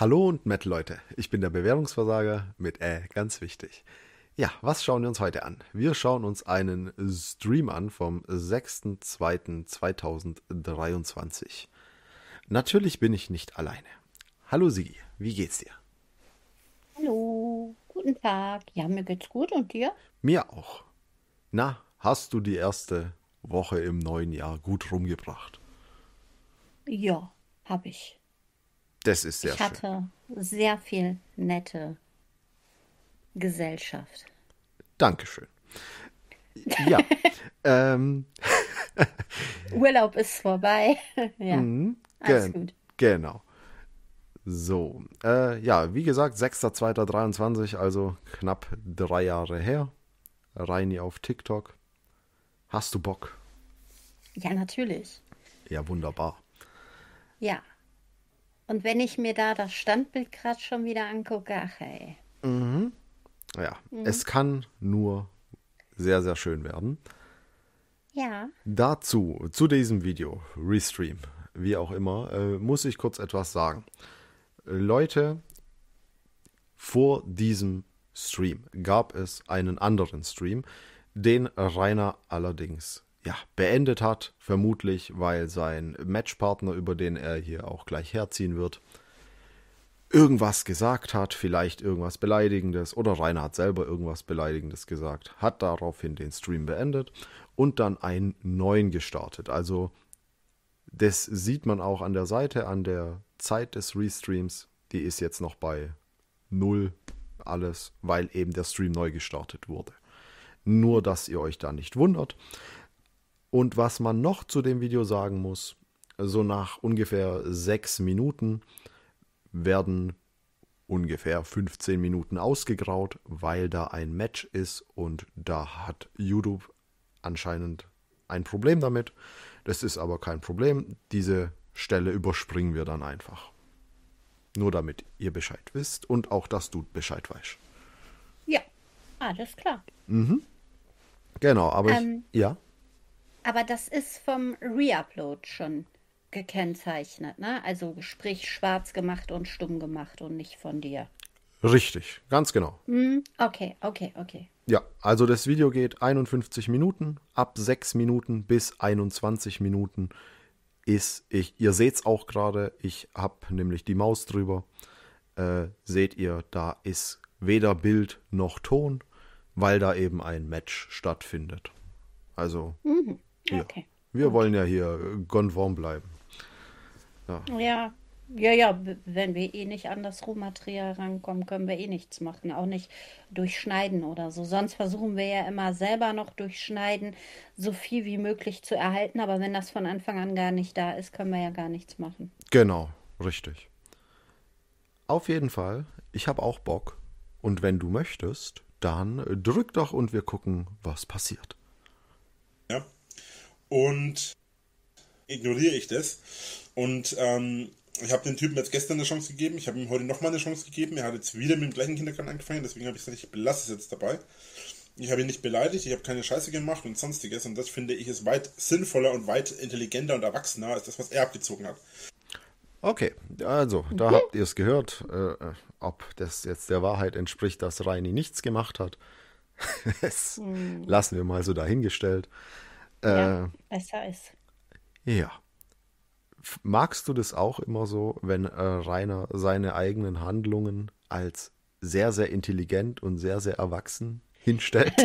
Hallo und Met-Leute, ich bin der Bewährungsversager mit ganz wichtig. Ja, was schauen wir uns heute an? Wir schauen uns einen Stream an vom 6.2.2023. Natürlich bin ich nicht alleine. Hallo Sigi, wie geht's dir? Hallo, guten Tag. Ja, mir geht's gut und dir? Mir auch. Na, hast du die erste Woche im neuen Jahr gut rumgebracht? Ja, habe ich. Das ist sehr Ich schön. hatte sehr viel nette Gesellschaft. Dankeschön. Ja, ähm, Urlaub ist vorbei. Ja, alles gen gut. genau. So, ja, wie gesagt, 6.2.23, also knapp 3 Jahre her. Reini auf TikTok. Hast du Bock? Ja, natürlich. Ja, wunderbar. Ja. Und wenn ich mir da das Standbild gerade schon wieder angucke, ach ey. Ja, Mhm. es kann nur sehr, sehr schön werden. Ja. Dazu, zu diesem Video, Restream, wie auch immer, muss ich kurz etwas sagen. Leute, vor diesem Stream gab es einen anderen Stream, den Rainer allerdings ja, beendet hat, vermutlich weil sein Matchpartner, über den er hier auch gleich herziehen wird, irgendwas gesagt hat, vielleicht irgendwas Beleidigendes oder Rainer hat selber irgendwas Beleidigendes gesagt, hat daraufhin den Stream beendet und dann einen neuen gestartet. Also das sieht man auch an der Seite, an der Zeit des Restreams, die ist jetzt noch bei null alles, weil eben der Stream neu gestartet wurde. Nur, dass ihr euch da nicht wundert. Und was man noch zu dem Video sagen muss, so nach ungefähr 6 Minuten werden ungefähr 15 Minuten ausgegraut, weil da ein Match ist und da hat YouTube anscheinend ein Problem damit. Das ist aber kein Problem. Diese Stelle überspringen wir dann einfach. Nur damit ihr Bescheid wisst und auch, dass du Bescheid weißt. Ja, alles klar. Genau, aber ich, Ähm, ja, aber das ist vom Reupload schon gekennzeichnet, ne? Also sprich schwarz gemacht und stumm gemacht und nicht von dir. richtig, ganz genau. Hm, okay, okay, okay. Ja, also das Video geht 51 Minuten, ab 6 Minuten bis 21 Minuten ihr seht es auch gerade, ich habe nämlich die Maus drüber, seht ihr, da ist weder Bild noch Ton, weil da eben ein Match stattfindet. Also, Mhm. ja, Okay, wir gut. wollen ja hier konform bleiben. Ja, Ja, ja, ja, wenn wir eh nicht an das Rohmaterial rankommen, können wir eh nichts machen, auch nicht durchschneiden oder so. Sonst versuchen wir ja immer selber noch durchschneiden, so viel wie möglich zu erhalten, aber wenn das von Anfang an gar nicht da ist, können wir ja gar nichts machen. genau, richtig. Auf jeden Fall, ich habe auch Bock. Und wenn du möchtest, dann drück doch und wir gucken, was passiert. Ja. Und ignoriere ich das. Und ich habe dem Typen jetzt gestern eine Chance gegeben. Ich habe ihm heute nochmal eine Chance gegeben. Er hat jetzt wieder mit dem gleichen Kindergarten angefangen. Deswegen habe ich gesagt, ich belasse es jetzt dabei. Ich habe ihn nicht beleidigt, ich habe keine Scheiße gemacht und sonstiges. Und das finde ich ist weit sinnvoller und weit intelligenter und erwachsener als das, was er abgezogen hat. Okay, also, da Mhm. habt ihr es gehört. Ob das jetzt der Wahrheit entspricht, dass Reini nichts gemacht hat, das Hm, lassen wir mal so dahingestellt. ja, Äh, besser ist. ja. Magst du das auch immer so, wenn Rainer seine eigenen Handlungen als sehr, sehr intelligent und sehr, sehr erwachsen hinstellt?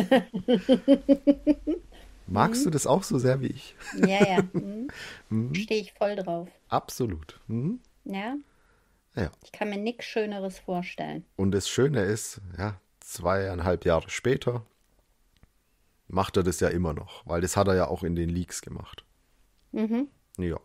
Magst du Hm, das auch so sehr wie ich? ja, ja, stehe ich voll drauf. Absolut. Mhm. Ja, Ja. ich kann mir nichts Schöneres vorstellen. Und das Schöne ist, ja, 2,5 Jahre später macht er das ja immer noch, weil das hat er ja auch in den Leaks gemacht. Mhm. Ja.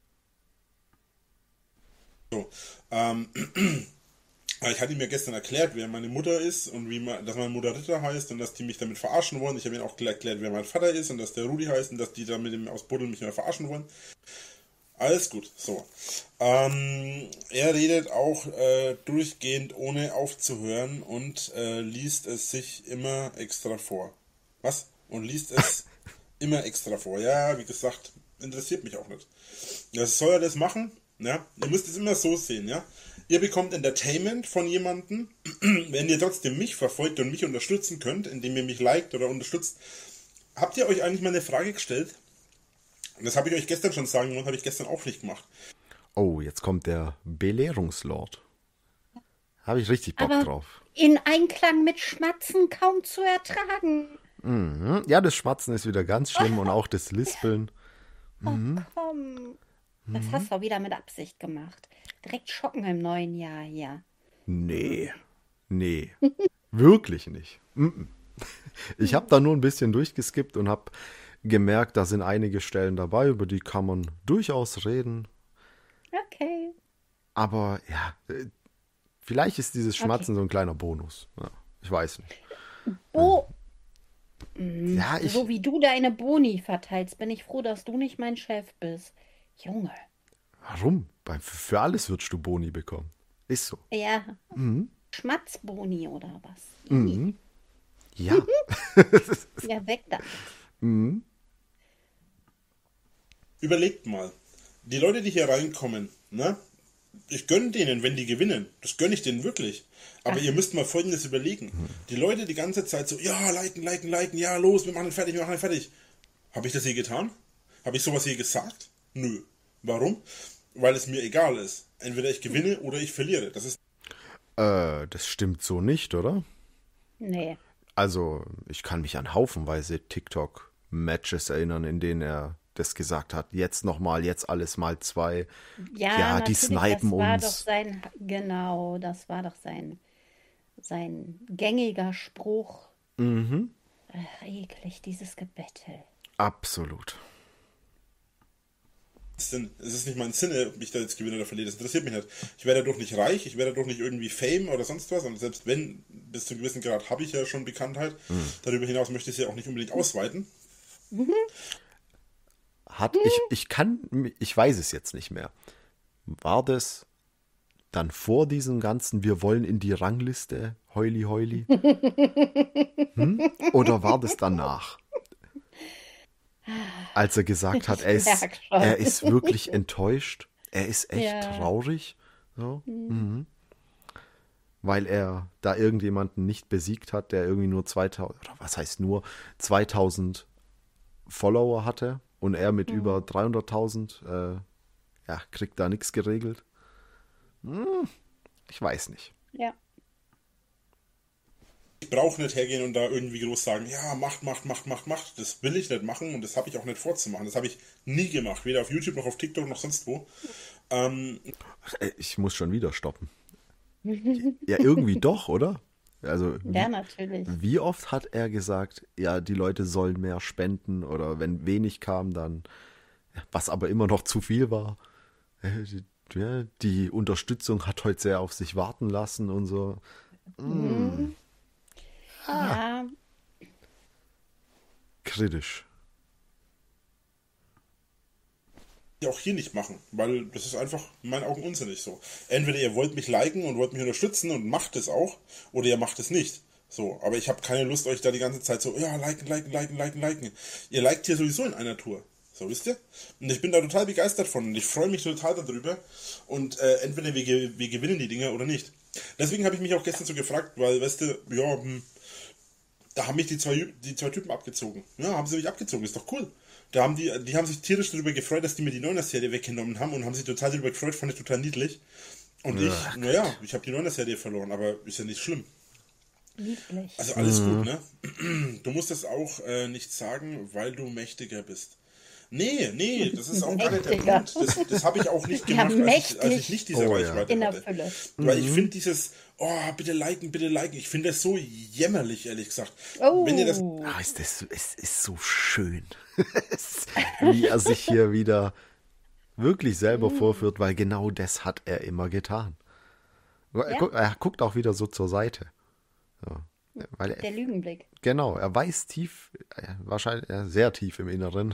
So. Ähm, ich hatte ihm ja gestern erklärt, wer meine Mutter ist und dass meine Mutter Ritter heißt und dass die mich damit verarschen wollen. Ich habe ihm auch erklärt, wer mein Vater ist und dass der Rudi heißt und dass die da mit dem aus Buddel mich immer verarschen wollen. Alles gut, so. Er redet auch durchgehend ohne aufzuhören und liest es sich immer extra vor. Was? Und liest es immer extra vor. Ja, wie gesagt, interessiert mich auch nicht. Das soll er das machen. Ja? Ihr müsst es immer so sehen, ja. Ihr bekommt Entertainment von jemandem, wenn ihr trotzdem mich verfolgt und mich unterstützen könnt, indem ihr mich liked oder unterstützt. Habt ihr euch eigentlich mal eine Frage gestellt? Und das habe ich euch gestern schon sagen wollen, habe ich gestern auch nicht gemacht. Oh, jetzt kommt der Belehrungslord. Habe ich richtig Bock Aber drauf. in Einklang mit Schmatzen kaum zu ertragen. Ja, das Schmatzen ist wieder ganz schlimm und auch das Lispeln. Oh, komm. Das hast du auch wieder mit Absicht gemacht. Direkt schocken im neuen Jahr hier. Nee, wirklich nicht. Ich habe da nur ein bisschen durchgeskippt und habe gemerkt, da sind einige Stellen dabei, über die kann man durchaus reden. Okay. Aber ja, vielleicht ist dieses Schmatzen so ein kleiner Bonus. Ja, ich weiß nicht. Oh, Ja, so wie du deine Boni verteilst, bin ich froh, dass du nicht mein Chef bist. Junge. Warum? Für alles würdest du Boni bekommen. Ist so. Ja. Schmatzboni oder was? Ja. Ja, weg da. Überlegt mal, die Leute, die hier reinkommen, ne? Ich gönne denen, wenn die gewinnen. Das gönne ich denen wirklich. Aber ihr müsst mal Folgendes überlegen. Die Leute die ganze Zeit so, ja, liken, ja, los, wir machen ihn fertig. Habe ich das je getan? Habe ich sowas je gesagt? Nö. Warum? Weil es mir egal ist. Entweder ich gewinne oder ich verliere. Das ist Das stimmt so nicht, oder? Nee. Also, ich kann mich an haufenweise TikTok-Matches erinnern, in denen er das gesagt hat. Jetzt nochmal, jetzt alles mal 2. Ja, die natürlich, snipen das war uns. doch sein, genau, das war doch sein gängiger Spruch. Eklig, dieses Gebettel. Absolut. es ist nicht mein Sinne, ob ich da jetzt gewinne oder verliere. Das interessiert mich nicht. Ich werde dadurch nicht reich, ich werde dadurch nicht irgendwie Fame oder sonst was. Und selbst wenn, bis zu einem gewissen Grad habe ich ja schon Bekanntheit. Darüber hinaus möchte ich sie auch nicht unbedingt ausweiten. Ich weiß es jetzt nicht mehr. War das dann vor diesem ganzen Wir wollen in die Rangliste, Heuli Heuli? Oder war das danach? Als er gesagt hat, Ich merk schon. er ist wirklich enttäuscht, er ist echt Ja. traurig, so, weil er da irgendjemanden nicht besiegt hat, der irgendwie nur 2000, oder was heißt nur, 2000 Follower hatte und er mit über 300.000, ja, kriegt da nichts geregelt. Ich weiß nicht. Ja. Ich brauche nicht hergehen und da irgendwie groß sagen, ja, macht. Das will ich nicht machen und das habe ich auch nicht vorzumachen. Das habe ich nie gemacht, weder auf YouTube noch auf TikTok noch sonst wo. Ich muss schon wieder stoppen. Ja, irgendwie doch, oder? Also, Ja, natürlich. wie oft hat er gesagt, ja, die Leute sollen mehr spenden oder wenn wenig kam, dann, was aber immer noch zu viel war. Ja, die Unterstützung hat heute sehr auf sich warten lassen und so. Ja, Kritisch. Auch hier nicht machen, weil das ist einfach in meinen Augen unsinnig so. Entweder ihr wollt mich liken und wollt mich unterstützen und macht es auch, oder ihr macht es nicht. So, aber ich habe keine Lust, euch da die ganze Zeit so, ja, liken. Ihr liked hier sowieso in einer Tour. So, wisst ihr? Und ich bin da total begeistert von und ich freue mich total darüber. Und entweder wir gewinnen die Dinger oder nicht. Deswegen habe ich mich auch gestern so gefragt, weil, weißt du, ja, da haben mich die zwei Typen abgezogen. Ja, haben sie mich abgezogen, ist doch cool. Die haben sich tierisch darüber gefreut, dass die mir die Neuner-Serie weggenommen haben und haben sich total darüber gefreut, fand ich total niedlich. Und ich habe die Neuner-Serie verloren, aber ist ja nicht schlimm. niedlich. Also alles gut, ne? Du musst das auch nicht sagen, weil du mächtiger bist. Nee, das ist auch gar nicht der Mächtiger. Punkt. Das habe ich auch nicht Ja, gemacht, als ich mächtig. nicht diese Reichweite In der hatte. Fülle. Weil ich finde dieses, oh, bitte liken, ich finde das so jämmerlich, ehrlich gesagt. Oh, Wenn ihr das, Es ist so schön, wie er sich hier wieder wirklich selber vorführt, weil genau das hat er immer getan. Er guckt auch wieder so zur Seite. So. Weil der Lügenblick. genau, er weiß tief, wahrscheinlich sehr tief im Inneren,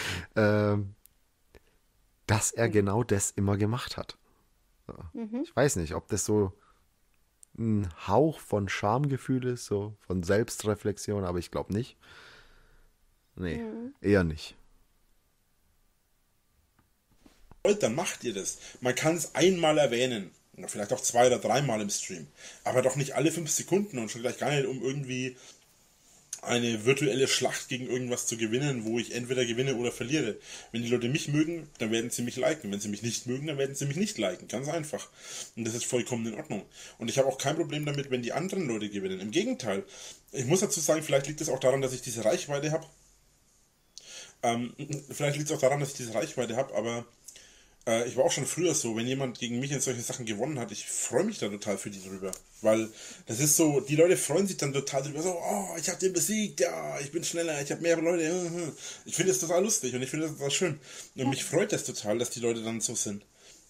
dass er genau das immer gemacht hat. So. Ich weiß nicht, ob das so ein Hauch von Schamgefühl ist, so von Selbstreflexion, aber ich glaube nicht. Nee, eher nicht. wollt, dann macht ihr das. Man kann es einmal erwähnen. Vielleicht auch 2 oder 3 Mal im Stream. Aber doch nicht alle 5 Sekunden und schon gleich gar nicht, um irgendwie eine virtuelle Schlacht gegen irgendwas zu gewinnen, wo ich entweder gewinne oder verliere. Wenn die Leute mich mögen, dann werden sie mich liken. Wenn sie mich nicht mögen, dann werden sie mich nicht liken. Ganz einfach. Und das ist vollkommen in Ordnung. Und ich habe auch kein Problem damit, wenn die anderen Leute gewinnen. Im Gegenteil. Ich muss dazu sagen, vielleicht liegt es auch daran, dass ich diese Reichweite habe. Vielleicht liegt es auch daran, dass ich diese Reichweite habe, aber ich war auch schon früher so, wenn jemand gegen mich in solche Sachen gewonnen hat, ich freue mich da total für die drüber. Weil das ist so, die Leute freuen sich dann total drüber, so, oh, ich habe den besiegt, ja, ich bin schneller, ich habe mehr Leute. Ich finde das total lustig und ich finde das total schön. Und mich freut das total, dass die Leute dann so sind.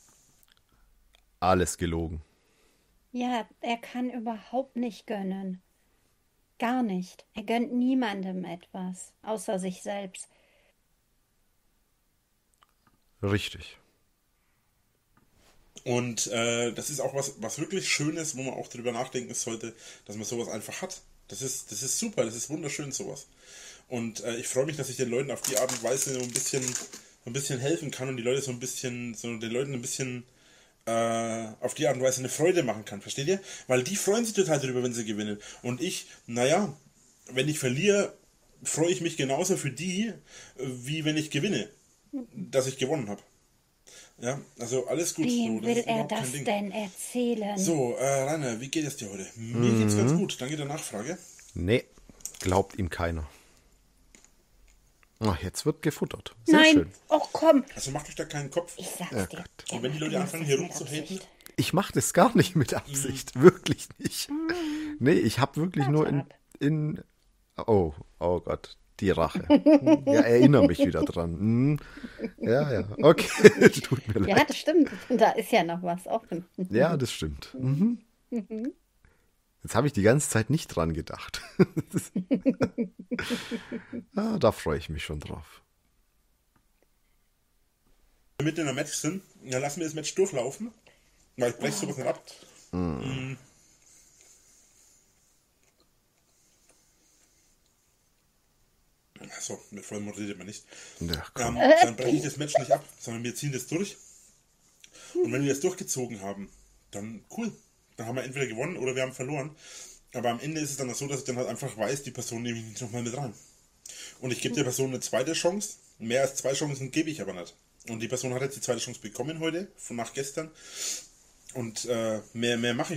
Alles gelogen. Ja, er kann überhaupt nicht gönnen. Gar nicht. Er gönnt niemandem etwas, außer sich selbst. Richtig. Und das ist auch was wirklich Schönes, wo man auch drüber nachdenken sollte, dass man sowas einfach hat. Das ist super, das ist wunderschön, sowas. Und ich freue mich, dass ich den Leuten auf die Art und Weise so ein bisschen helfen kann und die Leute den Leuten ein bisschen auf die Art und Weise eine Freude machen kann. Versteht ihr? Weil die freuen sich total drüber, wenn sie gewinnen. Und ich, naja, wenn ich verliere, freue ich mich genauso für die, wie wenn ich gewinne, dass ich gewonnen habe. Ja, also alles gut. Wem So, will ist er überhaupt kein das Ding. denn erzählen? So, Rainer, wie geht es dir heute? Mir geht's ganz gut. Danke der Nachfrage. Nee, glaubt ihm keiner. Ach, jetzt wird gefuttert. Sehr Nein, schön. oh komm, Also macht euch da keinen Kopf. ich sag's Ja, dir. Gott. der Und wenn die macht Leute das anfangen, mit hier rumzuhaten, Absicht. Ich mache das gar nicht mit Absicht. Wirklich nicht. Nee, ich habe wirklich nur Warte ab. Oh Gott, die Rache. Ja, erinnere mich wieder dran. Ja, okay, tut mir Ja, leid. das stimmt. Da ist ja noch was offen. Ja, das stimmt. Jetzt habe ich die ganze Zeit nicht dran gedacht. Da freue ich mich schon drauf. wenn wir mitten in einem Match sind, dann lassen wir das Match durchlaufen. Weil ich breche sowas nicht ab. Achso, mit vollem Mund redet man nicht. Ja, komm. Dann breche ich das Match nicht ab, sondern wir ziehen das durch. Und wenn wir das durchgezogen haben, dann cool. Dann haben wir entweder gewonnen oder wir haben verloren. Aber am Ende ist es dann so, dass ich dann halt einfach weiß, die Person nehme ich nicht nochmal mit rein. Und ich gebe der Person eine zweite Chance. Mehr als 2 Chancen gebe ich aber nicht. Und die Person hat jetzt die zweite Chance bekommen heute, von nach gestern. Und mehr mache ich.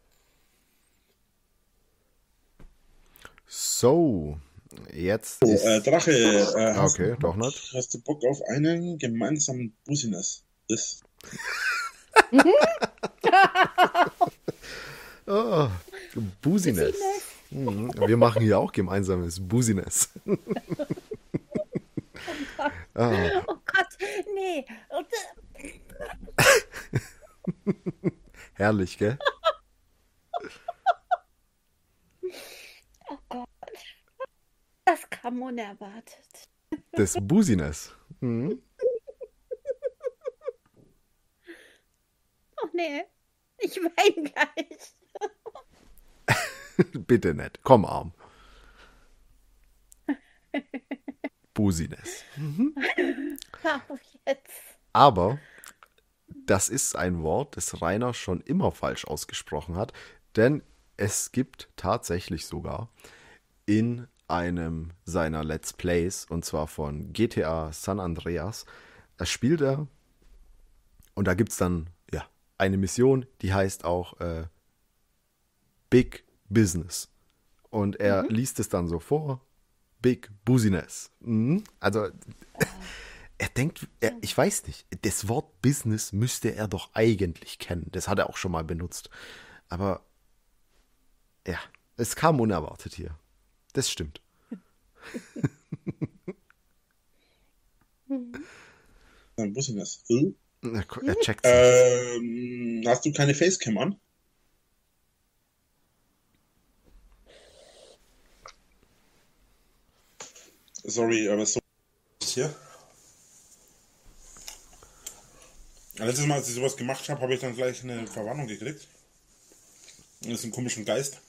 So, jetzt ist... Drache, Okay, doch nicht. hast du Bock auf einen gemeinsamen Business? Das Business. Wir machen hier auch gemeinsames Business. Oh Gott, nee. Herrlich, gell? Oh Gott. Das kam unerwartet. Das Business. Oh nee, ich weine gleich. Bitte nicht. Komm, Arm. Business. Auch jetzt. Aber das ist ein Wort, das Rainer schon immer falsch ausgesprochen hat, denn es gibt tatsächlich sogar in einem seiner Let's Plays, und zwar von GTA San Andreas, da spielt er und da gibt es dann ja eine Mission, die heißt auch Big Business. Und er liest es dann so vor, Big Business. Also er denkt, ich weiß nicht, das Wort Business müsste er doch eigentlich kennen. Das hat er auch schon mal benutzt. Aber ja, es kam unerwartet hier. Das stimmt. ein Business. Er checkt Hast du keine Facecam an? Sorry, aber so hier. Letztes Mal, als ich sowas gemacht habe, habe ich dann gleich eine Verwarnung gekriegt. Das ist ein komischen Geist.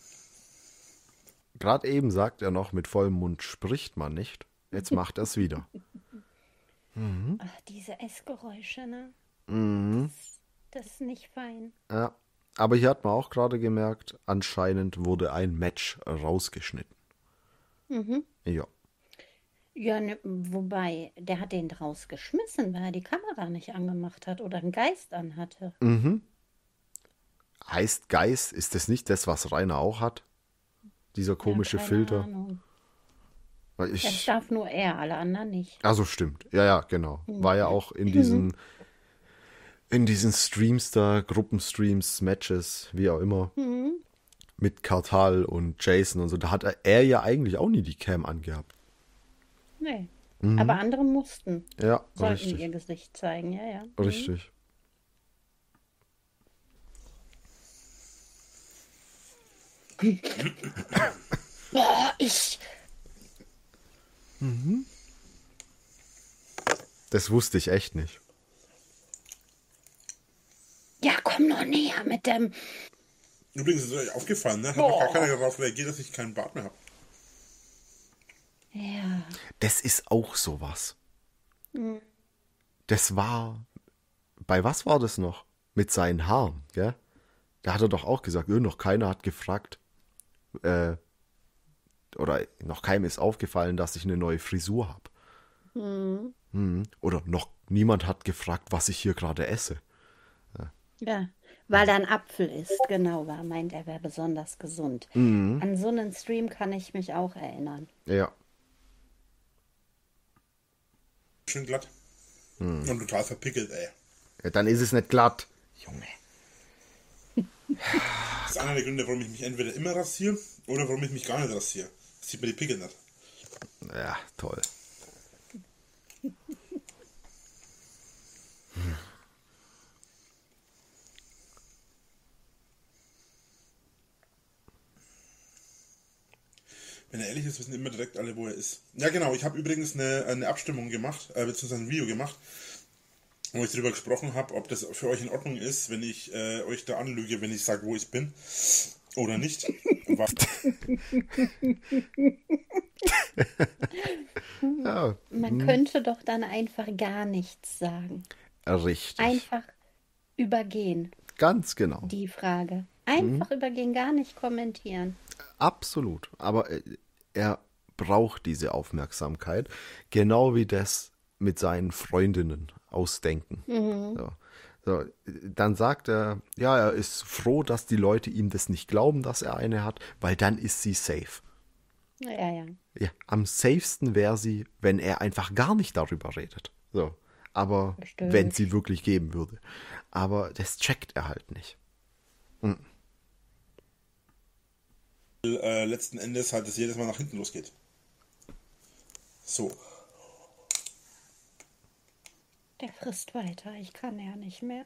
Gerade eben sagt er noch, mit vollem Mund spricht man nicht. Jetzt macht er es wieder. Ach, diese Essgeräusche, ne? Das ist nicht fein. Ja. Aber hier hat man auch gerade gemerkt, anscheinend wurde ein Match rausgeschnitten. Ja. Ja, ne, wobei, der hat den rausgeschmissen, weil er die Kamera nicht angemacht hat oder einen Geist anhatte. Heißt Geist, ist das nicht das, was Rainer auch hat? Dieser Ja, komische keine Filter? Ahnung. Weil Das ich. darf nur er, alle anderen nicht. Also stimmt. Ja, ja, genau. War ja auch in diesen Streams da, Gruppenstreams, Matches, wie auch immer, mit Kartal und Jason und so. Da hat er ja eigentlich auch nie die Cam angehabt. Nee. Aber andere mussten, Ja, sollten ihr richtig. Gesicht zeigen, ja, ja. Richtig. Boah, Das wusste ich echt nicht. ja, komm noch näher mit dem. Übrigens ist euch aufgefallen, ne? Hat noch gar keiner darauf reagiert, dass ich keinen Bart mehr habe. Ja, Das ist auch sowas. Das war. Bei was war das noch? Mit seinen Haaren, gell? Da hat er doch auch gesagt, noch keiner hat gefragt, oder noch keinem ist aufgefallen, dass ich eine neue Frisur habe. Oder noch niemand hat gefragt, was ich hier gerade esse. ja. Weil da ein Apfel ist, genau, war, meint er wäre besonders gesund. An so einen Stream kann ich mich auch erinnern. Ja. Schön glatt. Und total verpickelt, ey. Ja, dann ist es nicht glatt. Junge. Das ist einer der Gründe, warum ich mich entweder immer rasiere oder warum ich mich gar nicht rasiere. Das sieht man die Pickel nicht. Ja, toll. Wenn er ehrlich ist, wissen immer direkt alle, wo er ist. Ja, genau. Ich habe übrigens eine Abstimmung gemacht, beziehungsweise ein Video gemacht, wo ich darüber gesprochen habe, ob das für euch in Ordnung ist, wenn ich euch da anlüge, wenn ich sage, wo ich bin oder nicht. Ja, Man könnte doch dann einfach gar nichts sagen. richtig. Einfach übergehen, Ganz genau. die Frage. Einfach übergehen, gar nicht kommentieren. Absolut. Aber er braucht diese Aufmerksamkeit. Genau wie das mit seinen Freundinnen ausdenken. So. So, dann sagt er, ja, er ist froh, dass die Leute ihm das nicht glauben, dass er eine hat, weil dann ist sie safe. Ja, ja. Ja, am safesten wäre sie, wenn er einfach gar nicht darüber redet. So. Aber Stimmt. wenn sie wirklich geben würde. Aber das checkt er halt nicht. Letzten Endes halt es jedes Mal nach hinten losgeht. So. Der frisst weiter. Ich kann ja nicht mehr.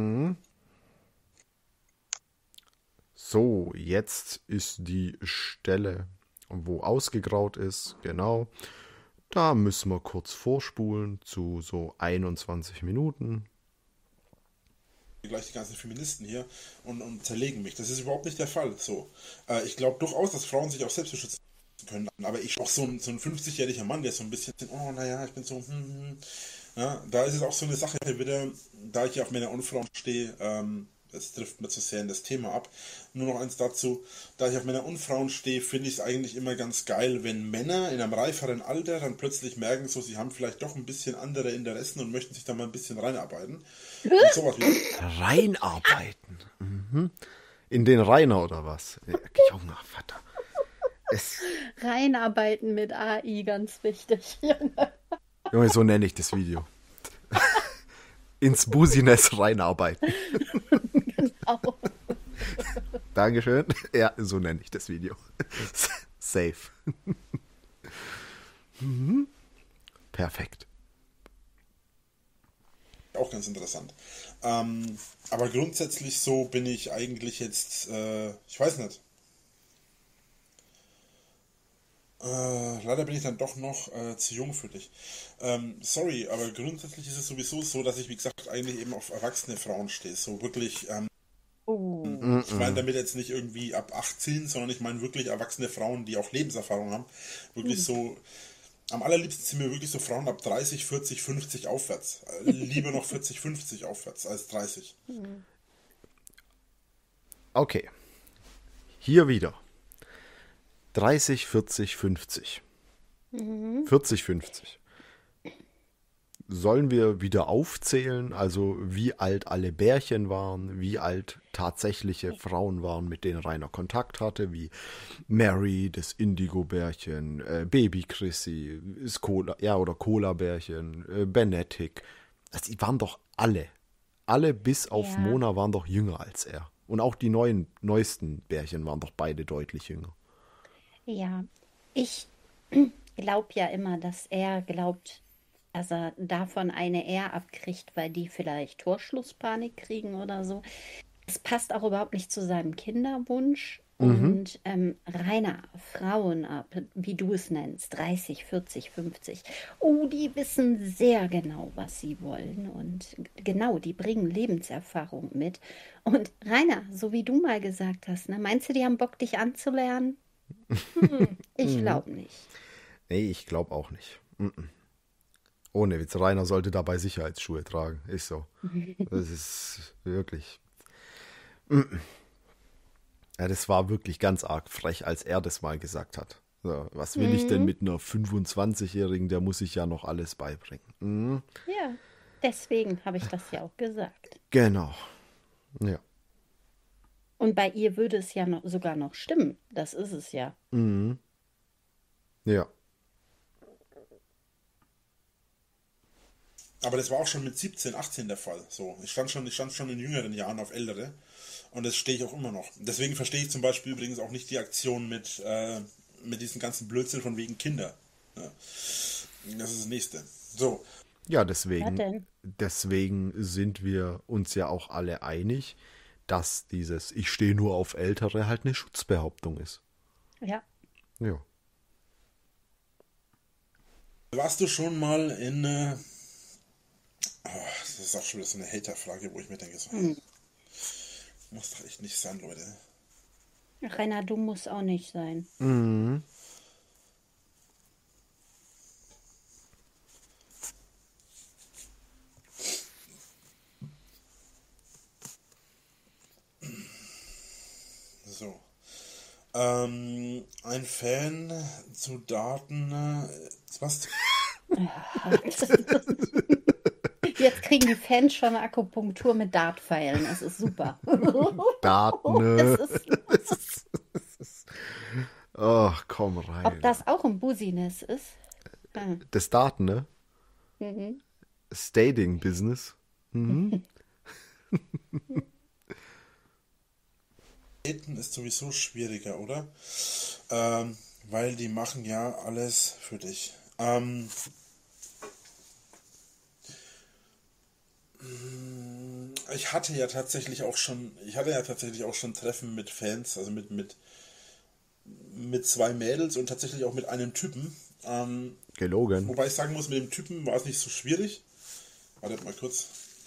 So, jetzt ist die Stelle, wo ausgegraut ist, genau. Da müssen wir kurz vorspulen zu so 21 Minuten. Gleich die ganzen Feministen hier und zerlegen mich. Das ist überhaupt nicht der Fall. So. Ich glaube durchaus, dass Frauen sich auch selbst beschützen können. Aber ich auch so ein 50-jähriger Mann, der so ein bisschen, oh naja, ich bin so, Ja, da ist es auch so eine Sache wieder, da ich ja auf Männer und Frauen stehe, das trifft mir zu sehr in das Thema ab. Nur noch eins dazu, da ich auf Männer und Frauen stehe, finde ich es eigentlich immer ganz geil, wenn Männer in einem reiferen Alter dann plötzlich merken, so sie haben vielleicht doch ein bisschen andere Interessen und möchten sich da mal ein bisschen reinarbeiten. Und sowas wieder. Reinarbeiten. In den Rainer oder was? Junger Vater. Es, Reinarbeiten mit AI, ganz wichtig. Junge, so nenne ich das Video. Ins Business reinarbeiten. Genau. Dankeschön. Ja, so nenne ich das Video. Safe. Perfekt. Auch ganz interessant. Aber grundsätzlich so bin ich eigentlich jetzt, ich weiß nicht. Leider bin ich dann doch noch zu jung für dich. Sorry, aber grundsätzlich ist es sowieso so, dass ich, wie gesagt, eigentlich eben auf erwachsene Frauen stehe. So wirklich, ich meine damit jetzt nicht irgendwie ab 18, sondern ich meine wirklich erwachsene Frauen, die auch Lebenserfahrung haben. Wirklich so Am allerliebsten sind mir wirklich so Frauen ab 30, 40, 50 aufwärts. Lieber noch 40, 50 aufwärts als 30. Okay, hier wieder. 30, 40, 50. 40, 50. Sollen wir wieder aufzählen, also wie alt alle Bärchen waren, wie alt tatsächliche Frauen waren, mit denen Rainer Kontakt hatte, wie Mary, das Indigo-Bärchen, Baby Chrissy, das Cola, ja, oder Cola-Bärchen, Benetik. Die waren doch alle. Alle bis auf Ja, Mona waren doch jünger als er. Und auch die neuesten Bärchen waren doch beide deutlich jünger. ja. Ich glaube ja immer, dass er glaubt, dass er davon eine eher abkriegt, weil die vielleicht Torschlusspanik kriegen oder so. Es passt auch überhaupt nicht zu seinem Kinderwunsch. Mhm. Und Rainer, Frauen ab, wie du es nennst, 30, 40, 50. Oh, die wissen sehr genau, was sie wollen. Und genau, die bringen Lebenserfahrung mit. Und Rainer, so wie du mal gesagt hast, ne, meinst du, die haben Bock, dich anzulernen? Ich Mhm. glaube nicht. Nee, ich glaube auch nicht. Mhm. Ohne Witz, Rainer sollte dabei Sicherheitsschuhe tragen. Ist so. Das ist wirklich. Ja, das war wirklich ganz arg frech, als er das mal gesagt hat. So, was will ich denn Mhm. mit einer 25-Jährigen? Der muss sich ja noch alles beibringen. Mhm. Ja, deswegen habe ich das ja auch gesagt. Genau. Ja. Und bei ihr würde es ja noch, sogar noch stimmen. Das ist es ja. Mhm. Ja. Aber das war auch schon mit 17, 18 der Fall. So, ich stand schon in jüngeren Jahren auf ältere. Und das stehe ich auch immer noch. Deswegen verstehe ich zum Beispiel übrigens auch nicht die Aktion mit diesem ganzen Blödsinn von wegen Kinder. Ja, das ist das Nächste. So, Ja, Was denn? deswegen sind wir uns ja auch alle einig, dass dieses Ich stehe nur auf Ältere halt eine Schutzbehauptung ist. Ja. Ja. warst du schon mal das ist auch schon wieder so eine Hater-Frage, wo ich mir denke, so, muss doch echt nicht sein, Leute. Rainer, du musst auch nicht sein. Mhm. So. Ein Fan zu Daten, was? Jetzt kriegen die Fans schon Akupunktur mit Dartpfeilen. Das ist super. Das Daten. ist, Ach, komm ob rein. das auch ein Business ist? Hm. Das Daten, ne? Mhm. Stating-Business. Mhm. Daten ist sowieso schwieriger, oder? Weil die machen ja alles für dich. Ich hatte ja tatsächlich auch schon Treffen mit Fans, also mit zwei Mädels und tatsächlich auch mit einem Typen. Gelogen. Wobei ich sagen muss, mit dem Typen war es nicht so schwierig. Wartet mal kurz.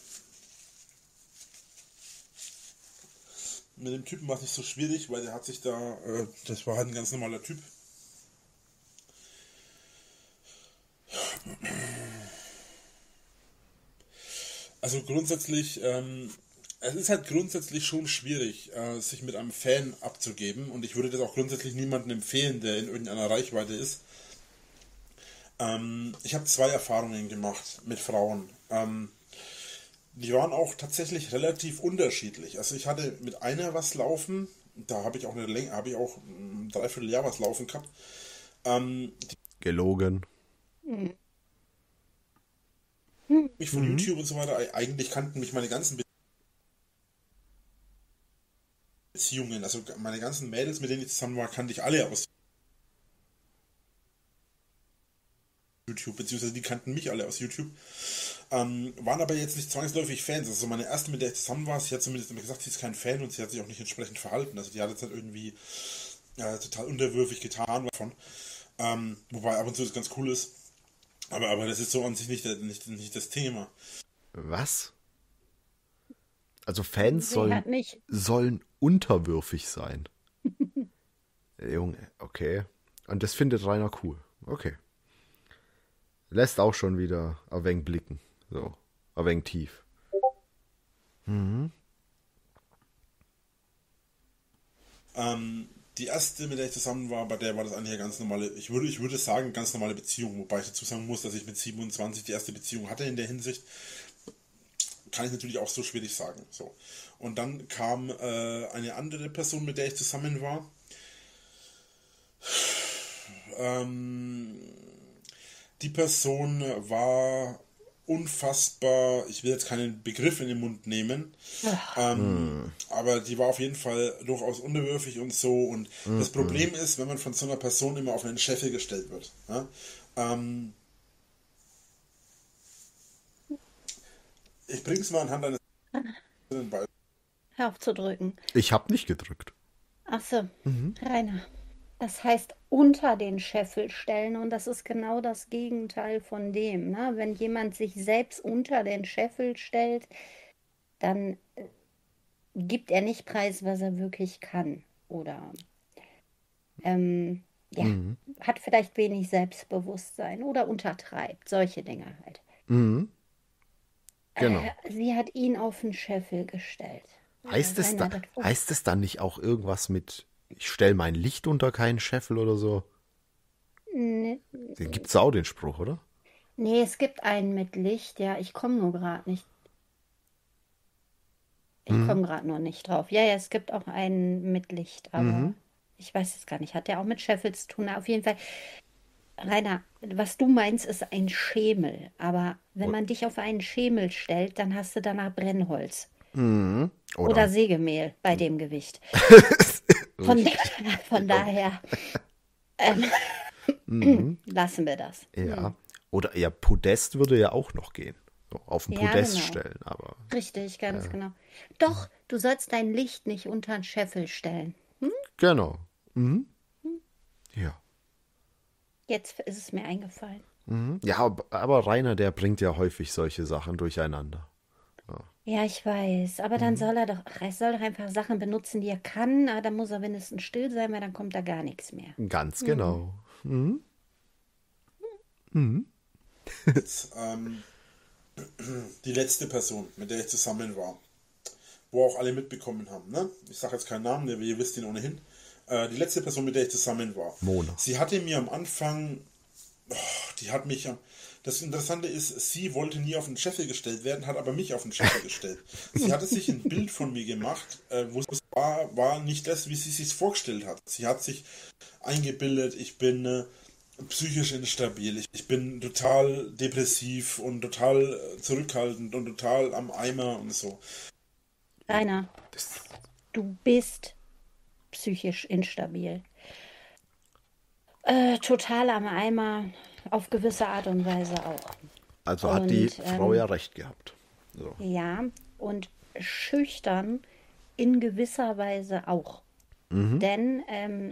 Mit dem Typen war es nicht so schwierig, weil der hat sich da, das war halt ein ganz normaler Typ. Also grundsätzlich, es ist halt grundsätzlich schon schwierig, sich mit einem Fan abzugeben und ich würde das auch grundsätzlich niemandem empfehlen, der in irgendeiner Reichweite ist. Ich habe zwei Erfahrungen gemacht mit Frauen. Die waren auch tatsächlich relativ unterschiedlich. Also ich hatte mit einer was laufen, da habe ich auch habe ich auch ein Dreivierteljahr was laufen gehabt. Gelogen. Mich von YouTube und so weiter, eigentlich kannten mich meine ganzen Beziehungen, also meine ganzen Mädels, mit denen ich zusammen war, kannte ich alle aus YouTube, beziehungsweise die kannten mich alle aus YouTube, waren aber jetzt nicht zwangsläufig Fans. Also meine erste, mit der ich zusammen war, sie hat zumindest immer gesagt, sie ist kein Fan und sie hat sich auch nicht entsprechend verhalten. Also die hat jetzt nicht irgendwie total unterwürfig getan davon. Wobei ab und zu das ganz cool ist. Aber das ist so an sich nicht das Thema. Was? Also Fans Sie hat nicht. sollen unterwürfig sein. Junge, okay. Und das findet Rainer cool. Okay. lässt auch schon wieder ein wenig blicken. So, ein wenig tief. Die erste, mit der ich zusammen war, bei der war das eigentlich eine ganz normale, ich würde sagen, ganz normale Beziehung, wobei ich dazu sagen muss, dass ich mit 27 die erste Beziehung hatte in der Hinsicht, kann ich natürlich auch so schwierig sagen. So. Und dann kam eine andere Person, mit der ich zusammen war. Die Person war unfassbar, ich will jetzt keinen Begriff in den Mund nehmen, aber die war auf jeden Fall durchaus unterwürfig und so. Und das Problem ist, wenn man von so einer Person immer auf einen Scheffel gestellt wird. Ja? Ich bringe es mal anhand eines Beispiels. Hör auf zu drücken. Ich habe nicht gedrückt. Ach so, Rainer. Das heißt unter den Scheffel stellen und das ist genau das Gegenteil von dem. Ne? Wenn jemand sich selbst unter den Scheffel stellt, dann gibt er nicht preis, was er wirklich kann. Oder ja, hat vielleicht wenig Selbstbewusstsein oder untertreibt. Solche Dinge halt. Genau. Sie hat ihn auf den Scheffel gestellt. Heißt es, Rainer, heißt es dann nicht auch irgendwas mit, ich stelle mein Licht unter keinen Scheffel oder so? Nee, Den gibt's auch, den Spruch, oder? nee, es gibt einen mit Licht, ja, ich komme nur gerade nicht. Ich komme gerade nur nicht drauf. Ja, ja, es gibt auch einen mit Licht, aber ich weiß es gar nicht. Hat der auch mit Scheffel zu tun? Auf jeden Fall, Rainer, was du meinst, ist ein Schemel. Aber wenn man dich auf einen Schemel stellt, dann hast du danach Brennholz. Oder Oder? Sägemehl bei dem Gewicht. Von daher lassen wir das. Ja. Oder ja, Podest würde ja auch noch gehen. So, auf den Ja, Podest genau. stellen, aber Richtig, ganz genau. Doch, du sollst dein Licht nicht unter den Scheffel stellen. genau. Ja. Jetzt ist es mir eingefallen. Ja, aber Rainer, der bringt ja häufig solche Sachen durcheinander. Ja, ich weiß, aber dann er soll doch einfach Sachen benutzen, die er kann. Aber dann muss er wenigstens still sein, weil dann kommt da gar nichts mehr. Ganz genau. Jetzt, die letzte Person, mit der ich zusammen war, wo auch alle mitbekommen haben, ne? Ich sage jetzt keinen Namen, ihr wisst ihn ohnehin. Die letzte Person, mit der ich zusammen war. Mona. Sie hatte mir am Anfang, das Interessante ist, sie wollte nie auf den Scheffel gestellt werden, hat aber mich auf den Scheffel gestellt. Sie hatte sich ein Bild von mir gemacht, wo es war nicht das, wie sie sich vorgestellt hat. Sie hat sich eingebildet, ich bin psychisch instabil, ich bin total depressiv und total zurückhaltend und total am Eimer und so. Rainer, du bist psychisch instabil. Total am Eimer, auf gewisse Art und Weise auch. Also hat die Und Frau ja recht gehabt. So. ja, und schüchtern in gewisser Weise auch. Denn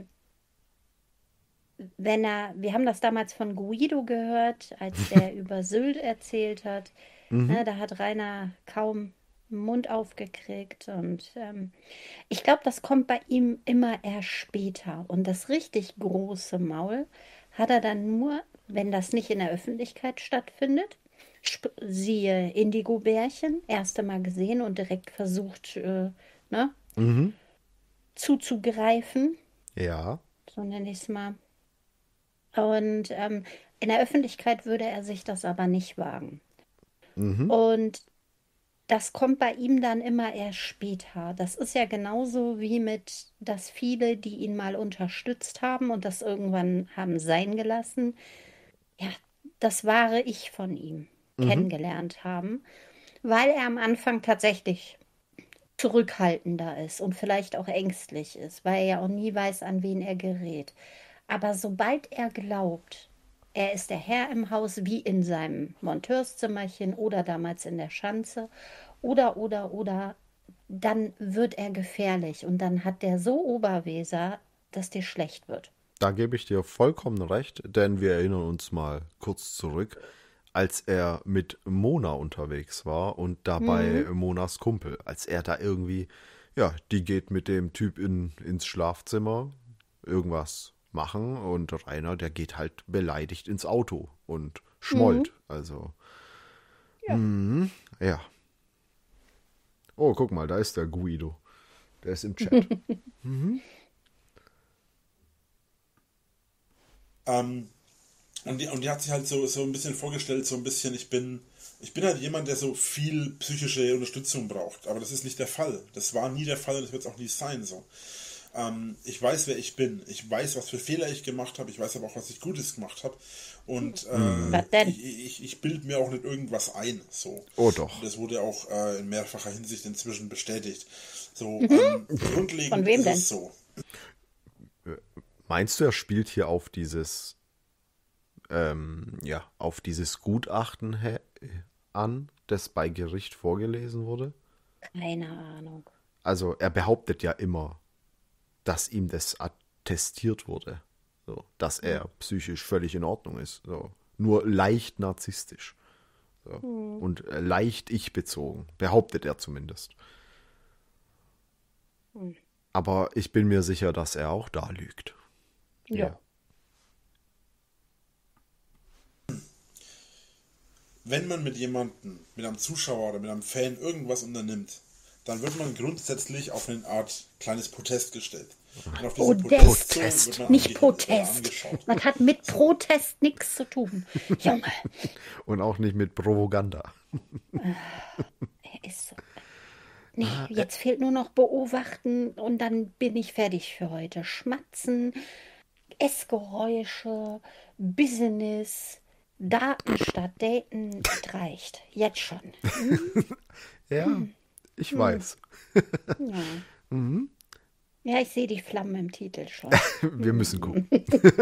wir haben das damals von Guido gehört, als der über Sylt erzählt hat, ne, da hat Rainer kaum den Mund aufgekriegt und ich glaube, das kommt bei ihm immer erst später und das richtig große Maul hat er dann nur, wenn das nicht in der Öffentlichkeit stattfindet. Siehe Indigo-Bärchen, erste Mal gesehen und direkt versucht, ne, zuzugreifen, Ja. so nenne ich es mal. Und in der Öffentlichkeit würde er sich das aber nicht wagen. Und das kommt bei ihm dann immer erst später. Das ist ja genauso wie mit, dass viele, die ihn mal unterstützt haben und das irgendwann haben sein gelassen, ja, das wahre Ich von ihm kennengelernt haben, weil er am Anfang tatsächlich zurückhaltender ist und vielleicht auch ängstlich ist, weil er ja auch nie weiß, an wen er gerät. Aber sobald er glaubt, er ist der Herr im Haus, wie in seinem Monteurszimmerchen oder damals in der Schanze, oder, dann wird er gefährlich und dann hat der so Oberweser, dass dir schlecht wird. Da gebe ich dir vollkommen recht, denn wir erinnern uns mal kurz zurück, als er mit Mona unterwegs war und dabei Monas Kumpel, als er da irgendwie, ja, die geht mit dem Typ ins Schlafzimmer, irgendwas machen und Rainer, der geht halt beleidigt ins Auto und schmollt. Also, Ja. ja. Oh, guck mal, da ist der Guido. Der ist im Chat. Und die hat sich halt so ein bisschen vorgestellt, so ein bisschen, ich bin halt jemand, der so viel psychische Unterstützung braucht. Aber das ist nicht der Fall. Das war nie der Fall und das wird es auch nie sein. So. Ich weiß, wer ich bin. Ich weiß, was für Fehler ich gemacht habe. Ich weiß aber auch, was ich Gutes gemacht habe. Und Was denn? ich bilde mir auch nicht irgendwas ein. So. Oh doch. Und das wurde auch in mehrfacher Hinsicht inzwischen bestätigt. So, Von grundlegend wem ist denn? es so. Meinst du, er spielt hier auf dieses, auf dieses Gutachten an, das bei Gericht vorgelesen wurde? Keine Ahnung. Also er behauptet ja immer, dass ihm das attestiert wurde. So, dass er psychisch völlig in Ordnung ist. So. Nur leicht narzisstisch. So. Und leicht ich-bezogen. Behauptet er zumindest. Aber ich bin mir sicher, dass er auch da lügt. Ja. Wenn man mit jemandem, mit einem Zuschauer oder mit einem Fan irgendwas unternimmt, dann wird man grundsätzlich auf eine Art kleines Protest gestellt. Und auf diese Podest, wird man nicht Protest. Protest. Das hat mit Protest nichts zu tun. Junge, Und auch nicht mit Propaganda. er ist so. Nee, jetzt fehlt nur noch beobachten und dann bin ich fertig für heute. Schmatzen, Essgeräusche, Business, Daten statt Daten, das reicht. Jetzt schon. Ja, ich weiß. Ja. Ja, ich sehe die Flammen im Titel schon. Wir müssen gucken.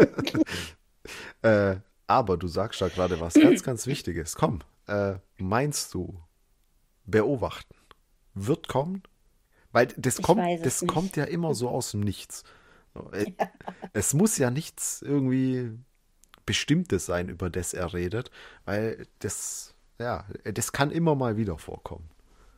Aber du sagst da gerade was ganz, ganz Wichtiges. Komm, meinst du, beobachten wird kommen? Weil das weiß es kommt nicht. ja immer so aus dem Nichts. Es muss ja nichts irgendwie Bestimmtes sein, über das er redet, weil das kann immer mal wieder vorkommen.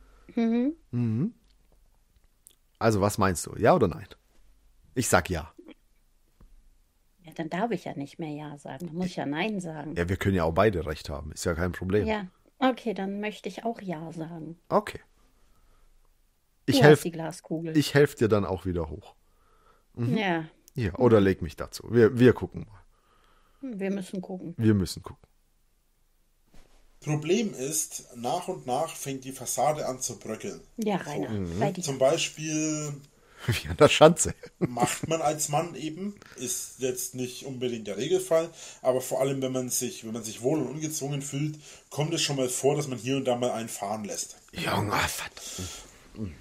Also, was meinst du? Ja oder nein? Ich sag ja. Ja, dann darf ich ja nicht mehr Ja sagen. Dann muss ich ja Nein sagen. Ja, wir können ja auch beide recht haben. Ist ja kein Problem. Ja, okay, dann möchte ich auch Ja sagen. Okay. Du Ich hast helfe die Glaskugel. ich helf dir dann auch wieder hoch. Ja, Ja, oder leg mich dazu. Wir gucken mal. wir müssen gucken. Wir müssen gucken. Problem ist, nach und nach fängt die Fassade an zu bröckeln. Ja, Rainer, bei dir. Zum Beispiel Wie an der Schanze. macht man als Mann eben, ist jetzt nicht unbedingt der Regelfall, aber vor allem, wenn man sich wohl und ungezwungen fühlt, kommt es schon mal vor, dass man hier und da mal einen fahren lässt. Junge, verdammt.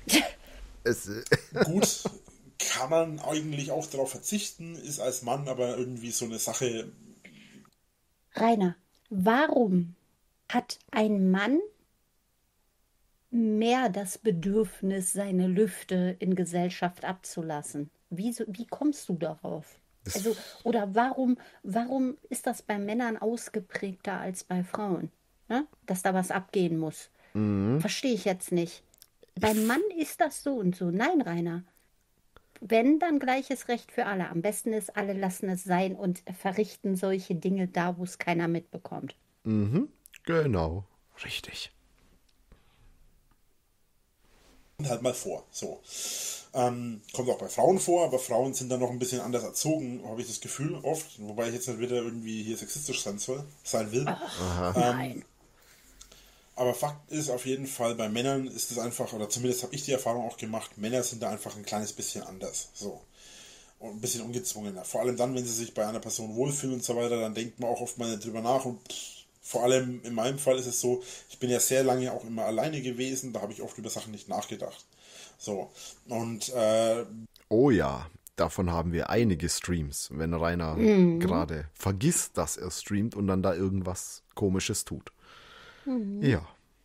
Gut, kann man eigentlich auch darauf verzichten, ist als Mann aber irgendwie so eine Sache. Rainer, warum hat ein Mann mehr das Bedürfnis, seine Lüfte in Gesellschaft abzulassen? Wie kommst du darauf? Also, oder warum ist das bei Männern ausgeprägter als bei Frauen? Ne? Dass da was abgehen muss. Verstehe ich jetzt nicht. Beim Mann ist das so und so. Nein, Rainer. Wenn, dann gleiches Recht für alle. Am besten ist, alle lassen es sein und verrichten solche Dinge da, wo es keiner mitbekommt. Genau. Richtig. Halt mal vor. So. Kommt auch bei Frauen vor, aber Frauen sind dann noch ein bisschen anders erzogen, habe ich das Gefühl, oft. Wobei ich jetzt nicht wieder irgendwie hier sexistisch sein will. Nein. Aber Fakt ist auf jeden Fall, bei Männern ist es einfach, oder zumindest habe ich die Erfahrung auch gemacht, Männer sind da einfach ein kleines bisschen anders. So. Und ein bisschen ungezwungener. Vor allem dann, wenn sie sich bei einer Person wohlfühlen und so weiter, dann denkt man auch oft mal drüber nach und vor allem in meinem Fall ist es so, ich bin ja sehr lange auch immer alleine gewesen, da habe ich oft über Sachen nicht nachgedacht. So. Und Oh ja, davon haben wir einige Streams, wenn Rainer gerade vergisst, dass er streamt und dann da irgendwas Komisches tut. Ja.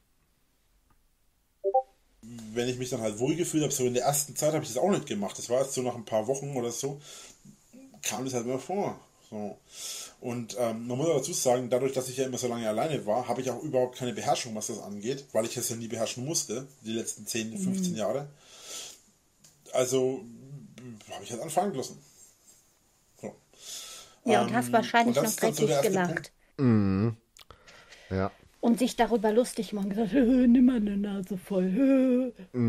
wenn ich mich dann halt wohlgefühlt habe, so in der ersten Zeit habe ich das auch nicht gemacht. Das war jetzt so nach ein paar Wochen oder so, kam das halt immer vor. So. Und man muss aber dazu sagen, dadurch, dass ich ja immer so lange alleine war, habe ich auch überhaupt keine Beherrschung, was das angeht, weil ich es ja nie beherrschen musste, die letzten 10, 15 Jahre. Also habe ich halt anfangen lassen. So. Ja, und hast Und wahrscheinlich das noch ist dann so der dreckig erste Punkt. gelacht. Ja. Und sich darüber lustig machen, gesagt, nimm mal eine Nase voll.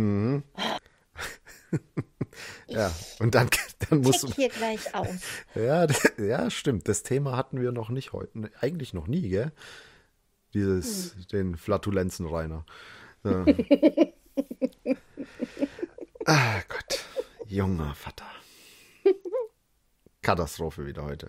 Ja. Ich Und dann check muss. hier gleich aus. Ja, ja, stimmt. Das Thema hatten wir noch nicht heute. Eigentlich noch nie, gell? Den Flatulenzen Rainer. Ja. Ah Gott. Junger Vater. Katastrophe wieder heute.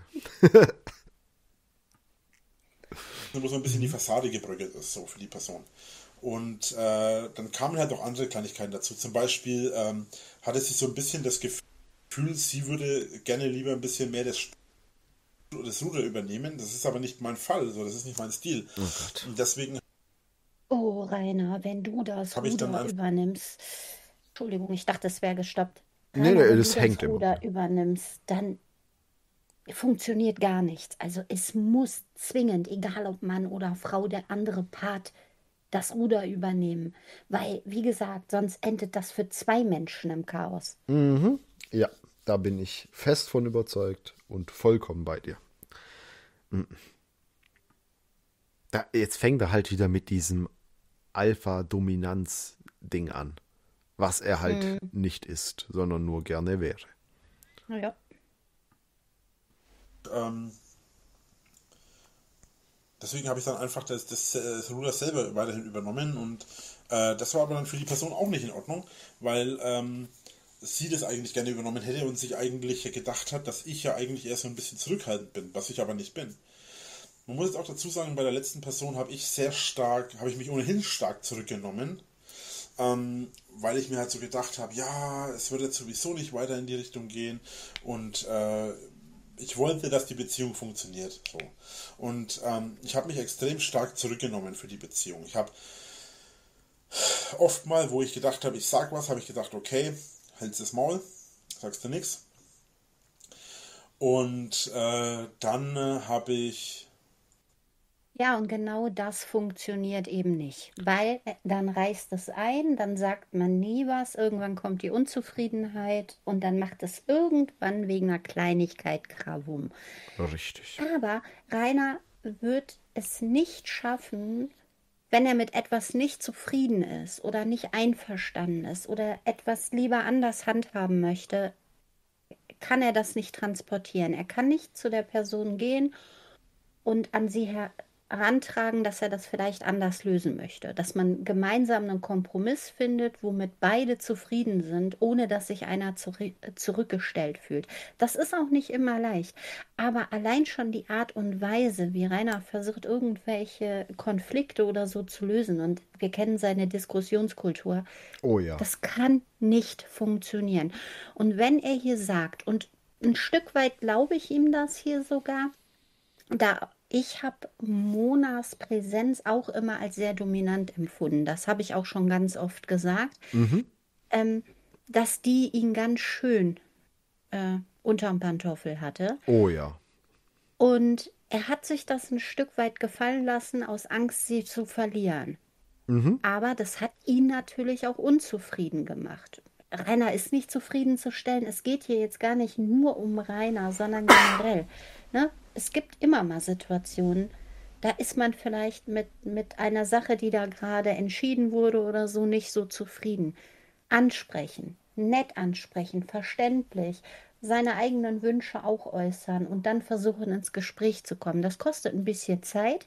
Da muss man ein bisschen die Fassade gebröckelt ist, so für die Person. Und dann kamen halt auch andere Kleinigkeiten dazu. Zum Beispiel hatte sie so ein bisschen das Gefühl, sie würde gerne lieber ein bisschen mehr das Ruder übernehmen. Das ist aber nicht mein Fall, so, das ist nicht mein Stil. Oh Gott. Und deswegen Oh, Rainer, wenn du das habe ich dann Ruder einfach. übernimmst. Entschuldigung, ich dachte, es wäre gestoppt. Nee, Rainer, nee, wenn du das das hängt immer. Ruder übernimmst, dann funktioniert gar nichts. Also es muss zwingend, egal ob Mann oder Frau, der andere Part das Ruder übernehmen. Weil, wie gesagt, sonst endet das für zwei Menschen im Chaos. Ja, da bin ich fest von überzeugt und vollkommen bei dir. Jetzt fängt er halt wieder mit diesem Alpha-Dominanz-Ding an. Was er halt nicht ist, sondern nur gerne wäre. Ja. Ähm, Deswegen habe ich dann einfach das Ruder selber weiterhin übernommen und das war aber dann für die Person auch nicht in Ordnung, weil sie das eigentlich gerne übernommen hätte und sich eigentlich gedacht hat, dass ich ja eigentlich eher so ein bisschen zurückhaltend bin, was ich aber nicht bin. Man muss jetzt auch dazu sagen, bei der letzten Person habe ich mich ohnehin stark zurückgenommen, weil ich mir halt so gedacht habe, ja, es wird jetzt sowieso nicht weiter in die Richtung gehen und ich wollte, dass die Beziehung funktioniert. So. Und ich habe mich extrem stark zurückgenommen für die Beziehung. Ich habe oft mal, wo ich gedacht habe, ich sag was, habe ich gedacht, okay, hältst das Maul, sagst du nichts. Und dann habe ich. Ja, und genau das funktioniert eben nicht, weil dann reißt es ein, dann sagt man nie was, irgendwann kommt die Unzufriedenheit und dann macht es irgendwann wegen einer Kleinigkeit Krawum. Richtig. Aber Rainer wird es nicht schaffen, wenn er mit etwas nicht zufrieden ist oder nicht einverstanden ist oder etwas lieber anders handhaben möchte, kann er das nicht transportieren. Er kann nicht zu der Person gehen und an sie herantragen, dass er das vielleicht anders lösen möchte. Dass man gemeinsam einen Kompromiss findet, womit beide zufrieden sind, ohne dass sich einer zurückgestellt fühlt. Das ist auch nicht immer leicht. Aber allein schon die Art und Weise, wie Rainer versucht, irgendwelche Konflikte oder so zu lösen, und wir kennen seine Diskussionskultur, Oh ja. das kann nicht funktionieren. Und wenn er hier sagt, und ein Stück weit glaube ich ihm das hier sogar, da ich habe Monas Präsenz auch immer als sehr dominant empfunden. Das habe ich auch schon ganz oft gesagt, ähm, dass die ihn ganz schön unterm Pantoffel hatte. Oh ja. Und er hat sich das ein Stück weit gefallen lassen, aus Angst, sie zu verlieren. Aber das hat ihn natürlich auch unzufrieden gemacht. Rainer ist nicht zufriedenzustellen. Es geht hier jetzt gar nicht nur um Rainer, sondern generell. Ne? Es gibt immer mal Situationen, da ist man vielleicht mit einer Sache, die da gerade entschieden wurde oder so, nicht so zufrieden. Ansprechen, nett ansprechen, verständlich, seine eigenen Wünsche auch äußern und dann versuchen, ins Gespräch zu kommen. Das kostet ein bisschen Zeit,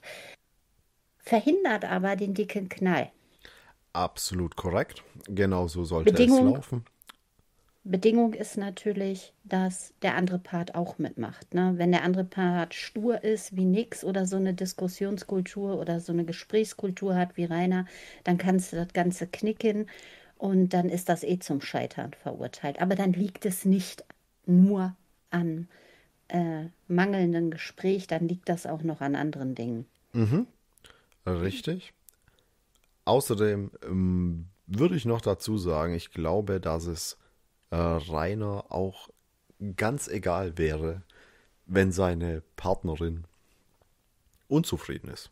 verhindert aber den dicken Knall. Absolut korrekt. Genau so sollte es Bedingung, laufen. Bedingung ist natürlich, dass der andere Part auch mitmacht. Ne? Wenn der andere Part stur ist wie nix oder so eine Diskussionskultur oder so eine Gesprächskultur hat wie Rainer, dann kannst du das Ganze knicken und dann ist das eh zum Scheitern verurteilt. Aber dann liegt es nicht nur an mangelndem Gespräch, dann liegt das auch noch an anderen Dingen. Richtig. Außerdem würde ich noch dazu sagen, ich glaube, dass es Rainer auch ganz egal wäre, wenn seine Partnerin unzufrieden ist.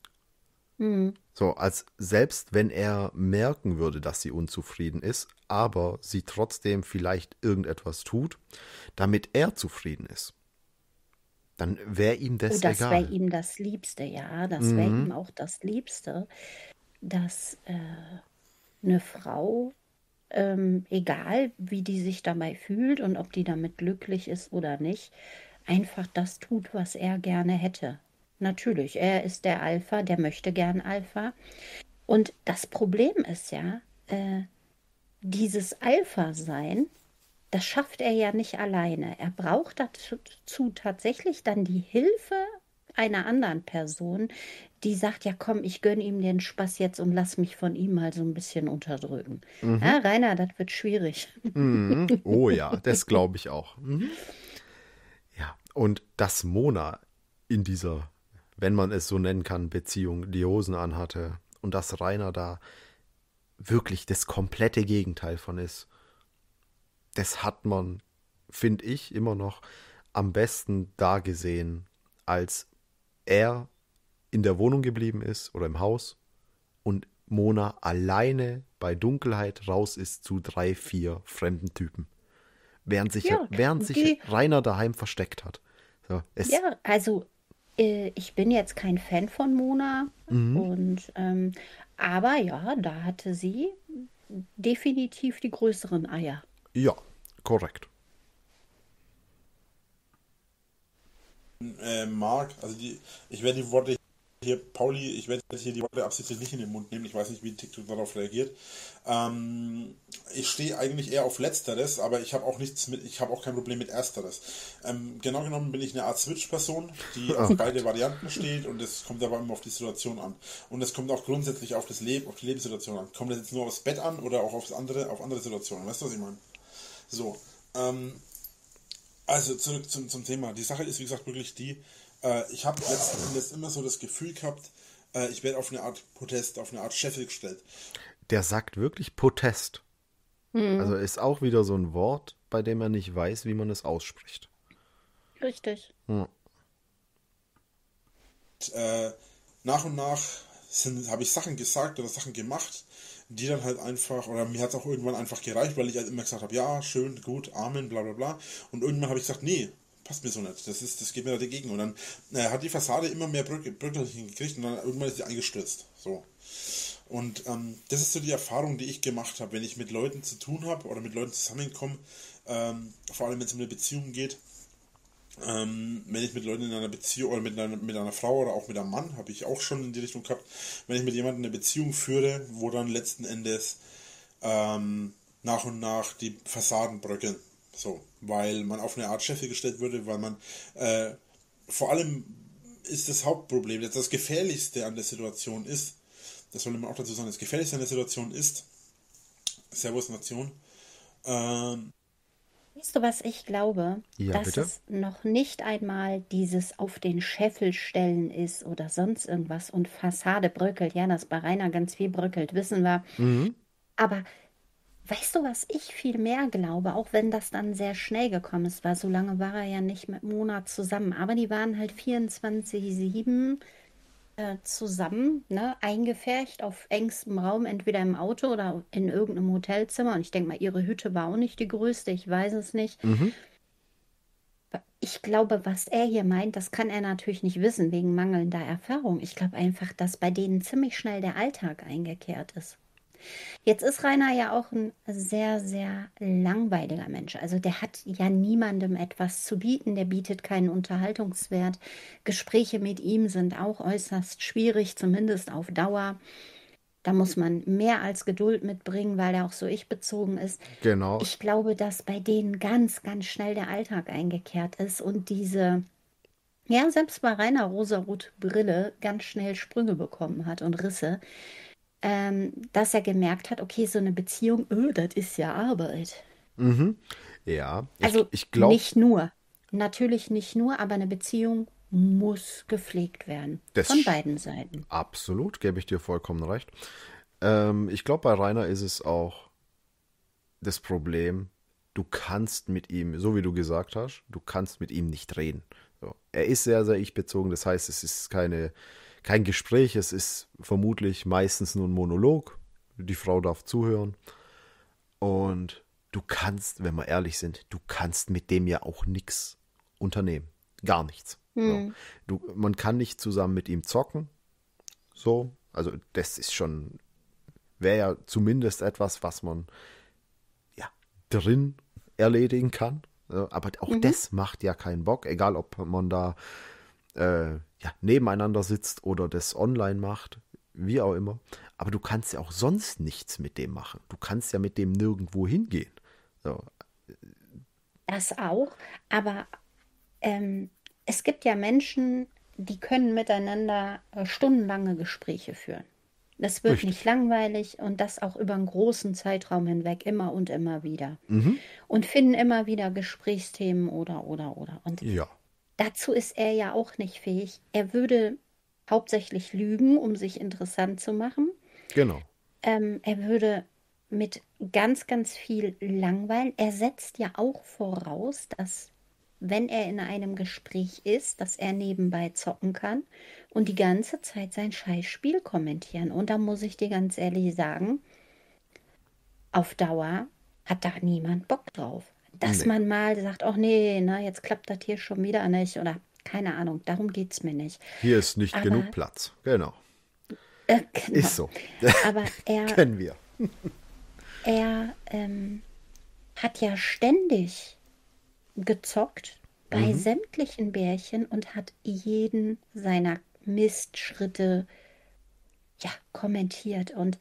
So, als selbst wenn er merken würde, dass sie unzufrieden ist, aber sie trotzdem vielleicht irgendetwas tut, damit er zufrieden ist. dann wäre ihm Oh, das das wäre egal. ihm das Liebste, ja, das wäre ihm auch das Liebste, dass eine Frau, egal wie die sich dabei fühlt und ob die damit glücklich ist oder nicht, einfach das tut, was er gerne hätte. Natürlich, er ist der Alpha, der möchte gern Alpha. Und das Problem ist ja, dieses Alpha-Sein, das schafft er ja nicht alleine. Er braucht dazu tatsächlich dann die Hilfe einer anderen Person, die sagt, ja komm, ich gönne ihm den Spaß jetzt und lass mich von ihm mal so ein bisschen unterdrücken. Ja, Rainer, das wird schwierig. Mhm. Oh ja, das glaube ich auch. Ja, und dass Mona in dieser, wenn man es so nennen kann, Beziehung die Hosen anhatte und dass Rainer da wirklich das komplette Gegenteil von ist, das hat man, finde ich, immer noch am besten da gesehen, als er in der Wohnung geblieben ist oder im Haus und Mona alleine bei Dunkelheit raus ist zu 3, 4 fremden Typen, Ja, während sich die, Rainer daheim versteckt hat. So, ja, also ich bin jetzt kein Fan von Mona und aber ja, da hatte sie definitiv die größeren Eier. ja, korrekt. Marc, also ich werde die Worte hier, Pauli, ich werde hier die Worte absichtlich nicht in den Mund nehmen. Ich weiß nicht, wie TikTok darauf reagiert. Ich stehe eigentlich eher auf Letzteres, aber ich habe auch ich habe auch kein Problem mit Ersteres. Genau genommen bin ich eine Art Switch-Person, die auf beide Varianten steht und es kommt aber immer auf die Situation an. Und es kommt auch grundsätzlich auf das Leben, auf die Lebenssituation an. Kommt das jetzt nur aufs Bett an oder auch auf andere Situationen? Weißt du, was ich meine? So, also zurück zum Thema. Die Sache ist, wie gesagt, wirklich die, ich habe letzten Endes immer so das Gefühl gehabt, ich werde auf eine Art Protest, auf eine Art Scheffel gestellt. Der sagt wirklich Protest. Also ist auch wieder so ein Wort, bei dem er nicht weiß, wie man es ausspricht. Richtig. Nach und nach habe ich Sachen gesagt oder Sachen gemacht, die dann halt einfach, oder mir hat es auch irgendwann einfach gereicht, weil ich halt immer gesagt habe, ja, schön, gut, Amen, bla bla bla. Und irgendwann habe ich gesagt, nee, passt mir so nicht, das geht mir da dagegen. Und dann hat die Fassade immer mehr Bröckelchen gekriegt und dann irgendwann ist sie eingestürzt. So. Und das ist so die Erfahrung, die ich gemacht habe, wenn ich mit Leuten zu tun habe oder mit Leuten zusammenkomme, vor allem wenn es um eine Beziehung geht. Wenn ich mit Leuten in einer Beziehung oder mit einer Frau oder auch mit einem Mann, habe ich auch schon in die Richtung gehabt, wenn ich mit jemandem eine Beziehung führe, wo dann letzten Endes nach und nach die Fassaden bröckeln. So, weil man auf eine Art Scheffel gestellt würde, weil man vor allem ist das Hauptproblem, das Gefährlichste an der Situation ist, das soll man auch dazu sagen, das Gefährlichste an der Situation ist, Servus Nation, Weißt du, was ich glaube? Ja, Dass bitte? es noch nicht einmal dieses auf den Scheffel stellen ist oder sonst irgendwas und Fassade bröckelt. Ja, dass bei Rainer ganz viel bröckelt, wissen wir. Mhm. Aber weißt du, was ich viel mehr glaube, auch wenn das dann sehr schnell gekommen ist, weil so lange war er ja nicht mit Mona zusammen, aber die waren halt 24/7 zusammen, ne, eingepfercht auf engstem Raum, entweder im Auto oder in irgendeinem Hotelzimmer. Und ich denke mal, ihre Hütte war auch nicht die größte, ich weiß es nicht. Mhm. Ich glaube, was er hier meint, das kann er natürlich nicht wissen, wegen mangelnder Erfahrung. Ich glaube einfach, dass bei denen ziemlich schnell der Alltag eingekehrt ist. Jetzt ist Rainer ja auch ein sehr, sehr langweiliger Mensch. Also der hat ja niemandem etwas zu bieten, der bietet keinen Unterhaltungswert. Gespräche mit ihm sind auch äußerst schwierig, zumindest auf Dauer. Da muss man mehr als Geduld mitbringen, weil er auch so ich-bezogen ist. Genau. Ich glaube, dass bei denen ganz, ganz schnell der Alltag eingekehrt ist und diese, ja, selbst bei Rainer rosarote Brille ganz schnell Sprünge bekommen hat und Risse, dass er gemerkt hat, okay, so eine Beziehung, das ist ja Arbeit. Mhm. Ja, Also ich glaube, nicht nur, natürlich nicht nur, aber eine Beziehung muss gepflegt werden. das Von beiden Seiten. absolut, gebe ich dir vollkommen recht. Ich glaube, bei Rainer ist es auch das Problem, du kannst mit ihm, so wie du gesagt hast, du kannst mit ihm nicht reden. So. Er ist sehr, sehr ich-bezogen, das heißt, es ist kein Gespräch, es ist vermutlich meistens nur ein Monolog. Die Frau darf zuhören. Und du kannst, wenn wir ehrlich sind, du kannst mit dem ja auch nichts unternehmen. Gar nichts. So. Man kann nicht zusammen mit ihm zocken. So, also das ist schon, wäre ja zumindest etwas, was man ja drin erledigen kann. Aber auch das macht ja keinen Bock, egal ob man da nebeneinander sitzt oder das online macht, wie auch immer. Aber du kannst ja auch sonst nichts mit dem machen. Du kannst ja mit dem nirgendwo hingehen. So. Das auch, aber es gibt ja Menschen, die können miteinander stundenlange Gespräche führen. Das wird Richtig. nicht langweilig und das auch über einen großen Zeitraum hinweg, immer und immer wieder. Und finden immer wieder Gesprächsthemen oder. Und Ja, dazu ist er ja auch nicht fähig. Er würde hauptsächlich lügen, um sich interessant zu machen. genau. Er würde mit ganz, ganz viel langweilen. Er setzt ja auch voraus, dass, wenn er in einem Gespräch ist, dass er nebenbei zocken kann und die ganze Zeit sein Scheißspiel kommentieren. Und da muss ich dir ganz ehrlich sagen, auf Dauer hat da niemand Bock drauf. Dass Nee. man mal sagt, ach nee, na, jetzt klappt das hier schon wieder nicht oder keine Ahnung, darum geht es mir nicht. Hier ist nicht Aber, genug Platz. Genau. genau. Ist so. Aber Kennen wir. er hat ja ständig gezockt bei sämtlichen Bärchen und hat jeden seiner Mistschritte ja kommentiert und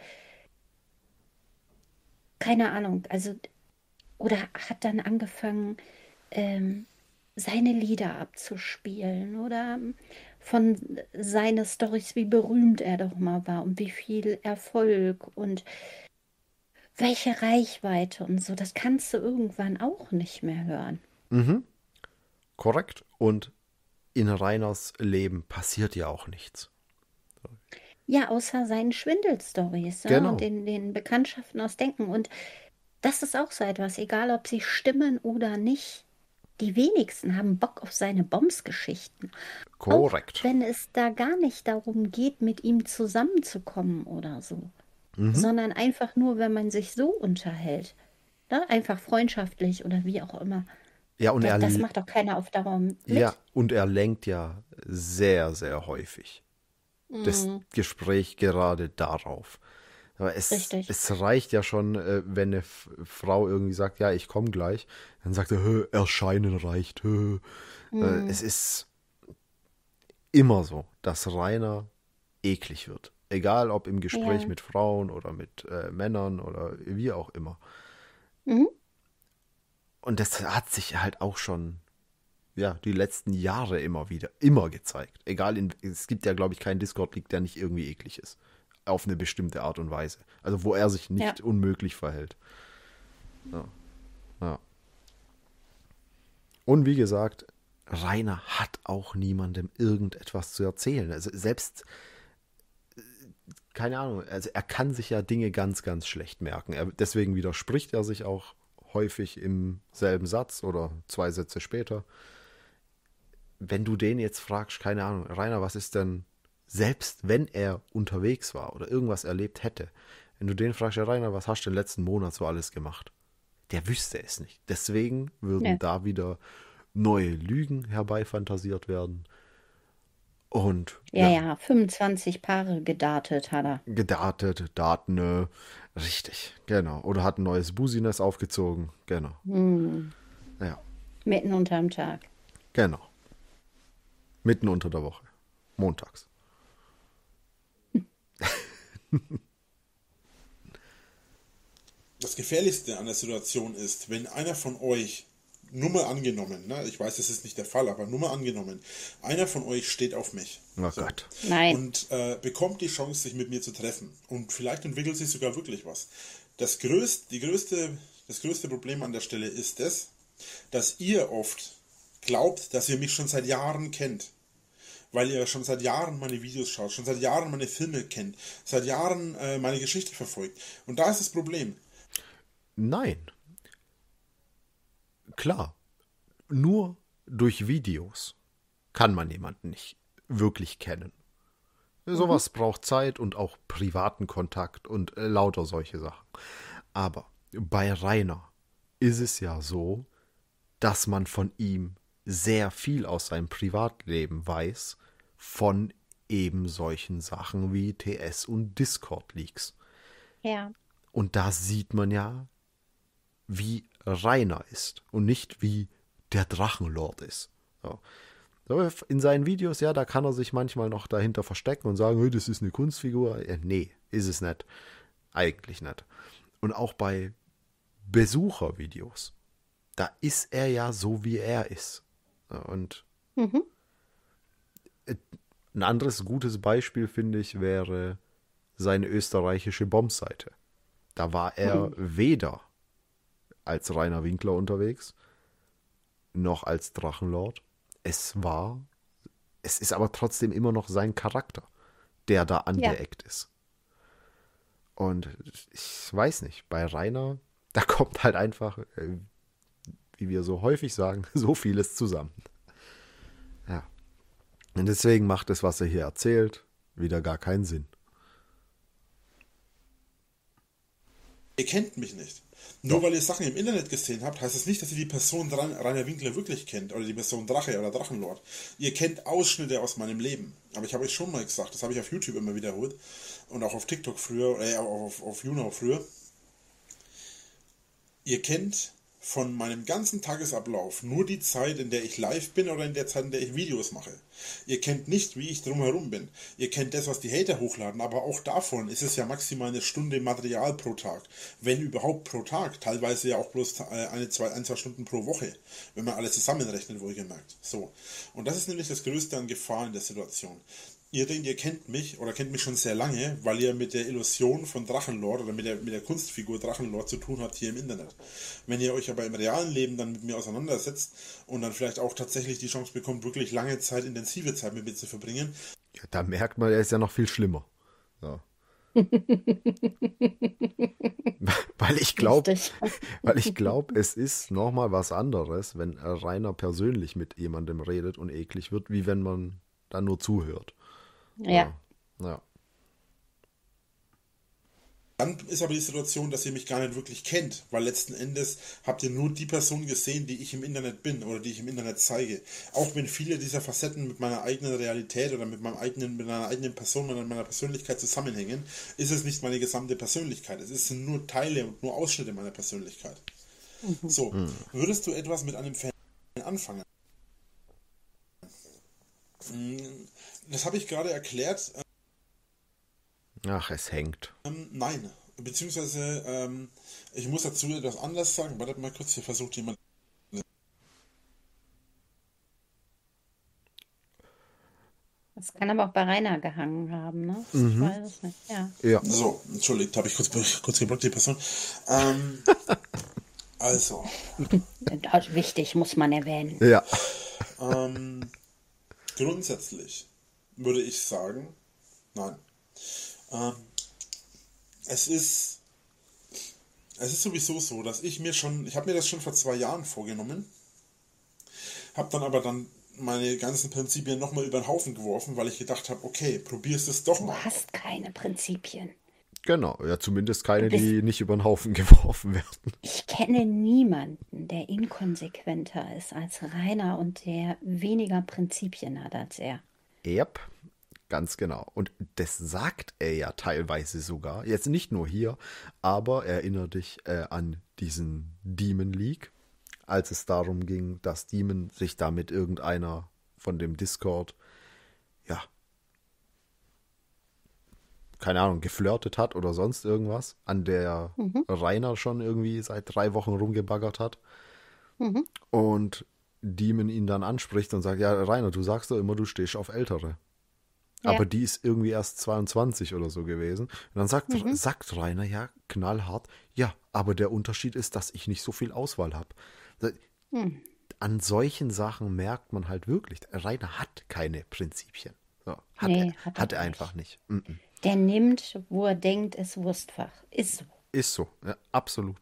keine Ahnung, also oder hat dann angefangen, seine Lieder abzuspielen oder von seine Storys, wie berühmt er doch mal war und wie viel Erfolg und welche Reichweite und so. Das kannst du irgendwann auch nicht mehr hören. Korrekt. Und in Rainers Leben passiert ja auch nichts. Ja, außer seinen Schwindelstories, ja, Genau. und den Bekanntschaften aus Denken. Und das ist auch so etwas, egal ob sie stimmen oder nicht. Die wenigsten haben Bock auf seine Bombs-Geschichten. Auch Korrekt. wenn es da gar nicht darum geht, mit ihm zusammenzukommen oder so. Sondern einfach nur, wenn man sich so unterhält. Ne? Einfach freundschaftlich oder wie auch immer. Ja, und Das macht doch keiner auf Dauer mit. und er lenkt ja sehr, sehr häufig das Gespräch gerade darauf. Aber Richtig. es reicht ja schon, wenn eine Frau irgendwie sagt, ja, ich komme gleich. Dann sagt er, erscheinen reicht. Es ist immer so, dass Rainer eklig wird. Egal ob im Gespräch Ja. mit Frauen oder mit Männern oder wie auch immer. Mhm. Und das hat sich halt auch schon, ja, die letzten Jahre immer gezeigt. Es gibt ja, glaube ich, keinen Discord-League, der nicht irgendwie eklig ist. Auf eine bestimmte Art und Weise. Also wo er sich nicht Ja. unmöglich verhält. Ja. Und wie gesagt, Rainer hat auch niemandem irgendetwas zu erzählen. Also selbst, keine Ahnung, also er kann sich ja Dinge ganz, ganz schlecht merken. Deswegen widerspricht er sich auch häufig im selben Satz oder 2 Sätze später. Wenn du den jetzt fragst, keine Ahnung, Rainer, was ist denn, selbst wenn er unterwegs war oder irgendwas erlebt hätte, wenn du den fragst, ja Rainer, was hast du den letzten Monat so alles gemacht? Der wüsste es nicht. Deswegen würden Ja. da wieder neue Lügen herbeifantasiert werden. Und Ja, 25 Paare gedartet hat er. gedatet, Daten, richtig, genau. Oder hat ein neues Business aufgezogen, genau. Ja, Mitten unterm Tag. genau. Mitten unter der Woche, montags. Das Gefährlichste an der Situation ist, wenn einer von euch, nur mal angenommen, ne, ich weiß, das ist nicht der Fall, aber nur mal angenommen, einer von euch steht auf mich. Oh Gott. Nein. Und bekommt die Chance, sich mit mir zu treffen. Und vielleicht entwickelt sich sogar wirklich was. Das größte Problem an der Stelle ist es, dass ihr oft glaubt, dass ihr mich schon seit Jahren kennt. Weil ihr schon seit Jahren meine Videos schaut, schon seit Jahren meine Filme kennt, seit Jahren meine Geschichte verfolgt. Und da ist das Problem. Nein. Klar, nur durch Videos kann man jemanden nicht wirklich kennen. Sowas braucht Zeit und auch privaten Kontakt und lauter solche Sachen. Aber bei Rainer ist es ja so, dass man von ihm sehr viel aus seinem Privatleben weiß von eben solchen Sachen wie TS und Discord-Leaks. Ja. Und da sieht man ja, wie Rainer ist und nicht wie der Drachenlord ist. Ja. In seinen Videos, ja, da kann er sich manchmal noch dahinter verstecken und sagen, hey, das ist eine Kunstfigur. Nee, ist es nicht. Eigentlich nicht. Und auch bei Besuchervideos, da ist er ja so, wie er ist. Ja, und ein anderes gutes Beispiel, finde ich, wäre seine österreichische Bombseite. Da war er weder als Rainer Winkler unterwegs, noch als Drachenlord. Es ist aber trotzdem immer noch sein Charakter, der da angeeckt ist. Und ich weiß nicht, bei Rainer, da kommt halt einfach, wie wir so häufig sagen, so vieles zusammen. Ja. Und deswegen macht es, was er hier erzählt, wieder gar keinen Sinn. Ihr kennt mich nicht. Nur weil ihr Sachen im Internet gesehen habt, heißt es nicht, dass ihr die Person Rainer Winkler wirklich kennt oder die Person Drache oder Drachenlord. Ihr kennt Ausschnitte aus meinem Leben. Aber ich habe euch schon mal gesagt, das habe ich auf YouTube immer wiederholt und auch auf TikTok früher, auf YouNow früher. Ihr kennt von meinem ganzen Tagesablauf nur die Zeit, in der ich live bin oder in der Zeit, in der ich Videos mache. Ihr kennt nicht, wie ich drumherum bin. Ihr kennt das, was die Hater hochladen, aber auch davon ist es ja maximal eine Stunde Material pro Tag. Wenn überhaupt pro Tag, teilweise ja auch bloß ein, zwei Stunden pro Woche, wenn man alles zusammenrechnet, wohlgemerkt. So. Und das ist nämlich das Größte an Gefahr in der Situation. Ihr denkt, ihr kennt mich oder kennt mich schon sehr lange, weil ihr mit der Illusion von Drachenlord oder mit der Kunstfigur Drachenlord zu tun habt hier im Internet. Wenn ihr euch aber im realen Leben dann mit mir auseinandersetzt und dann vielleicht auch tatsächlich die Chance bekommt, wirklich lange Zeit, intensive Zeit mit mir zu verbringen. Ja, da merkt man, er ist ja noch viel schlimmer. Ja. weil ich glaube, es ist nochmal was anderes, wenn Rainer persönlich mit jemandem redet und eklig wird, wie wenn man dann nur zuhört. Ja. Ja. Dann ist aber die Situation, dass ihr mich gar nicht wirklich kennt, weil letzten Endes habt ihr nur die Person gesehen, die ich im Internet bin oder die ich im Internet zeige. Auch wenn viele dieser Facetten mit meiner eigenen Realität oder mit meiner eigenen Person, mit meiner Persönlichkeit zusammenhängen, ist es nicht meine gesamte Persönlichkeit. Es sind nur Teile und nur Ausschnitte meiner Persönlichkeit. So, würdest du etwas mit einem Fan anfangen? Das habe ich gerade erklärt. Ach, es hängt. Nein, beziehungsweise ich muss dazu etwas anderes sagen. Wartet mal kurz, hier versucht jemand. Das kann aber auch bei Rainer gehangen haben, ne? Ich weiß es nicht, ja. Ja. So, entschuldigt, habe ich kurz geblockt, die Person. Also. Das ist wichtig, muss man erwähnen. Ja. Grundsätzlich würde ich sagen, nein. Es ist sowieso so, dass ich habe mir das schon vor 2 Jahren vorgenommen, habe dann aber meine ganzen Prinzipien nochmal über den Haufen geworfen, weil ich gedacht habe, okay, probierst es doch mal. Du hast keine Prinzipien. Genau, ja, zumindest keine, die nicht über den Haufen geworfen werden. Ich kenne niemanden, der inkonsequenter ist als Rainer und der weniger Prinzipien hat als er. Yep, ganz genau. Und das sagt er ja teilweise sogar. Jetzt nicht nur hier, aber erinnere dich an diesen Demon League, als es darum ging, dass Demon sich da mit irgendeiner von dem Discord, ja, keine Ahnung, geflirtet hat oder sonst irgendwas, an der Rainer schon irgendwie seit 3 Wochen rumgebaggert hat. Und Demon ihn dann anspricht und sagt, ja, Rainer, du sagst doch immer, du stehst auf Ältere. Ja. Aber die ist irgendwie erst 22 oder so gewesen. Und dann sagt Rainer, ja, knallhart, ja, aber der Unterschied ist, dass ich nicht so viel Auswahl habe. An solchen Sachen merkt man halt wirklich, Rainer hat keine Prinzipien. So, hat er einfach nicht. Der nimmt, wo er denkt, ist Wurstfach. Ist so. Ist so, ja, absolut.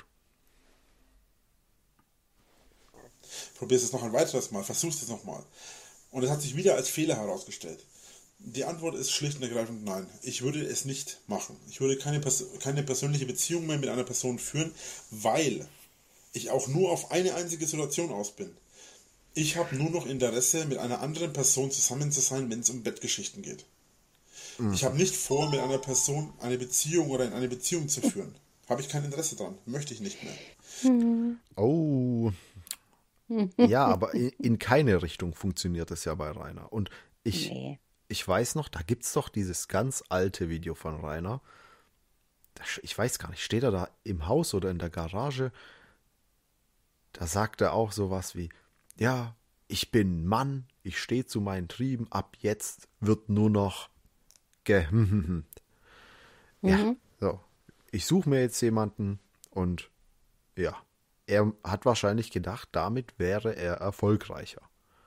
Probierst es noch ein weiteres Mal, versuchst es nochmal. Und es hat sich wieder als Fehler herausgestellt. Die Antwort ist schlicht und ergreifend nein. Ich würde es nicht machen. Ich würde keine persönliche Beziehung mehr mit einer Person führen, weil ich auch nur auf eine einzige Situation aus bin. Ich habe nur noch Interesse, mit einer anderen Person zusammen zu sein, wenn es um Bettgeschichten geht. Ich habe nicht vor, mit einer Person eine Beziehung oder in eine Beziehung zu führen. Habe ich kein Interesse dran. Möchte ich nicht mehr. Oh, ja, aber in keine Richtung funktioniert es ja bei Rainer. Und ich, Nee. ich weiß noch, da gibt es doch dieses ganz alte Video von Rainer. Ich weiß gar nicht, steht er da im Haus oder in der Garage? Da sagt er auch sowas wie, ja, ich bin Mann, ich stehe zu meinen Trieben, ab jetzt wird nur noch ge... Ja, so. Ich suche mir jetzt jemanden und ja, er hat wahrscheinlich gedacht, damit wäre er erfolgreicher.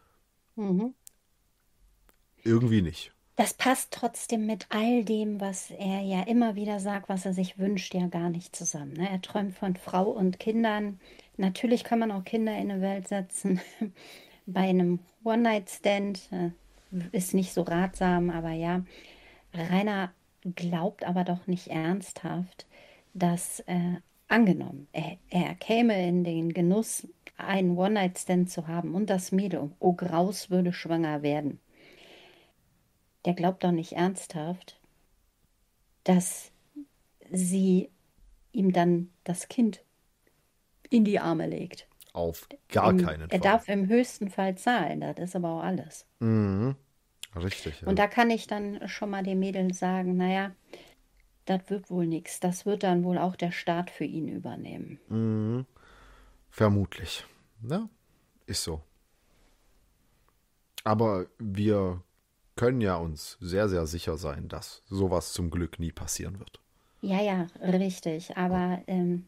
Irgendwie nicht. Das passt trotzdem mit all dem, was er ja immer wieder sagt, was er sich wünscht, ja gar nicht zusammen. Ne? Er träumt von Frau und Kindern. Natürlich kann man auch Kinder in eine Welt setzen. Bei einem One-Night-Stand ist nicht so ratsam, aber ja, Rainer glaubt aber doch nicht ernsthaft, dass angenommen, er käme in den Genuss, einen One-Night-Stand zu haben und das Mädel, oh Graus, würde schwanger werden. Der glaubt doch nicht ernsthaft, dass sie ihm dann das Kind in die Arme legt. Auf gar keinen Er Fall. darf im höchsten Fall zahlen, das ist aber auch alles. Richtig, ja. Und da kann ich dann schon mal dem Mädel sagen, naja, das wird wohl nichts. Das wird dann wohl auch der Staat für ihn übernehmen. Vermutlich. Ja, ist so. Aber wir können ja uns sehr, sehr sicher sein, dass sowas zum Glück nie passieren wird. Ja, ja, richtig. Aber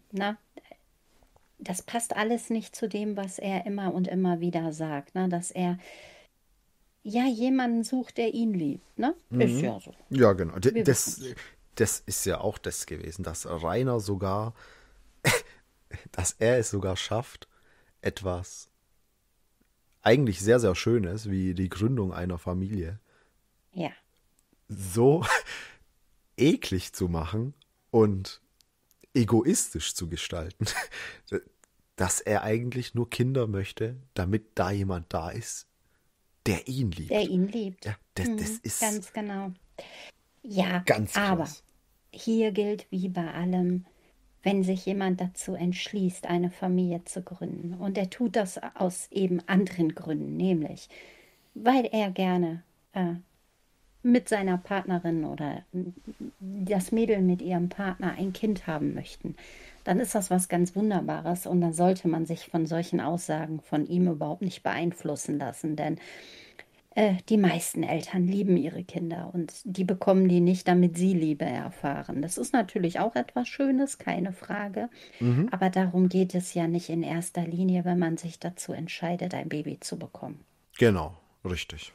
das passt alles nicht zu dem, was er immer und immer wieder sagt, ne? Dass er ja jemanden sucht, der ihn liebt, ne? Ist ja so. Ja, genau. Wir wissen's. Das ist ja auch das gewesen, dass Rainer sogar, dass er es sogar schafft, etwas eigentlich sehr, sehr Schönes, wie die Gründung einer Familie, Ja, so eklig zu machen und egoistisch zu gestalten, dass er eigentlich nur Kinder möchte, damit da jemand da ist, der ihn liebt. der ihn liebt. Ja, das ist Ganz genau. Ja, ganz aber krass. hier gilt wie bei allem, wenn sich jemand dazu entschließt, eine Familie zu gründen, und er tut das aus eben anderen Gründen, nämlich weil er gerne mit seiner Partnerin oder das Mädel mit ihrem Partner ein Kind haben möchten, dann ist das was ganz Wunderbares und dann sollte man sich von solchen Aussagen von ihm überhaupt nicht beeinflussen lassen, denn die meisten Eltern lieben ihre Kinder und die bekommen die nicht, damit sie Liebe erfahren. Das ist natürlich auch etwas Schönes, keine Frage, aber darum geht es ja nicht in erster Linie, wenn man sich dazu entscheidet, ein Baby zu bekommen. Genau, richtig.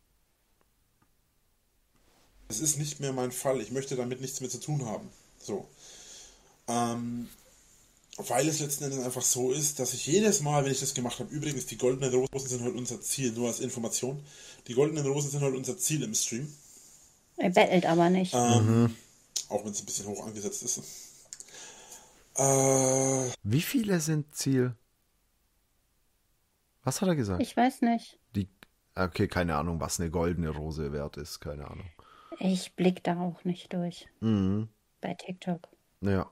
Es ist nicht mehr mein Fall. Ich möchte damit nichts mehr zu tun haben. So. Weil es letzten Endes einfach so ist, dass ich jedes Mal, wenn ich das gemacht habe, übrigens, die goldenen Rosen sind heute unser Ziel, nur als Information. Die goldenen Rosen sind heute unser Ziel im Stream. Er bettelt aber nicht. Auch wenn es ein bisschen hoch angesetzt ist. Wie viele sind Ziel? Was hat er gesagt? Ich weiß nicht. Okay, keine Ahnung, was eine goldene Rose wert ist, keine Ahnung. Ich blick da auch nicht durch. Bei TikTok. Ja.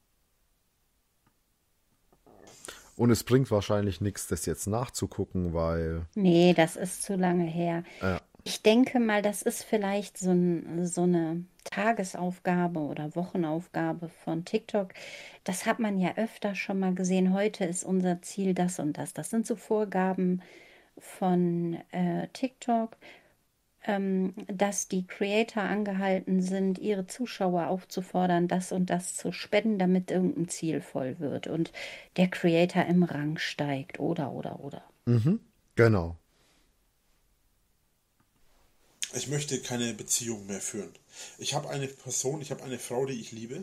Und es bringt wahrscheinlich nichts, das jetzt nachzugucken, weil Nee, das ist zu lange her. ja, Ich denke mal, das ist vielleicht so eine Tagesaufgabe oder Wochenaufgabe von TikTok. Das hat man ja öfter schon mal gesehen. Heute ist unser Ziel das und das. Das sind so Vorgaben von TikTok, dass die Creator angehalten sind, ihre Zuschauer aufzufordern, das und das zu spenden, damit irgendein Ziel voll wird und der Creator im Rang steigt oder. genau. Ich möchte keine Beziehung mehr führen. Ich habe eine Person, ich habe eine Frau, die ich liebe.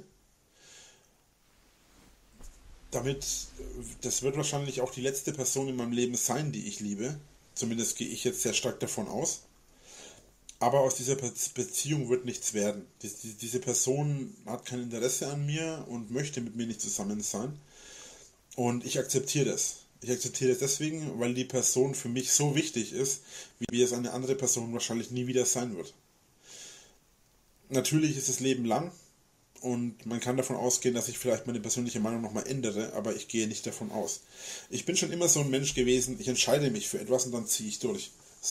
Das wird wahrscheinlich auch die letzte Person in meinem Leben sein, die ich liebe. Zumindest gehe ich jetzt sehr stark davon aus. Aber aus dieser Beziehung wird nichts werden. Diese Person hat kein Interesse an mir und möchte mit mir nicht zusammen sein. Und ich akzeptiere das. Ich akzeptiere es deswegen, weil die Person für mich so wichtig ist, wie es eine andere Person wahrscheinlich nie wieder sein wird. Natürlich ist das Leben lang und man kann davon ausgehen, dass ich vielleicht meine persönliche Meinung nochmal ändere, aber ich gehe nicht davon aus. Ich bin schon immer so ein Mensch gewesen, ich entscheide mich für etwas und dann ziehe ich durch.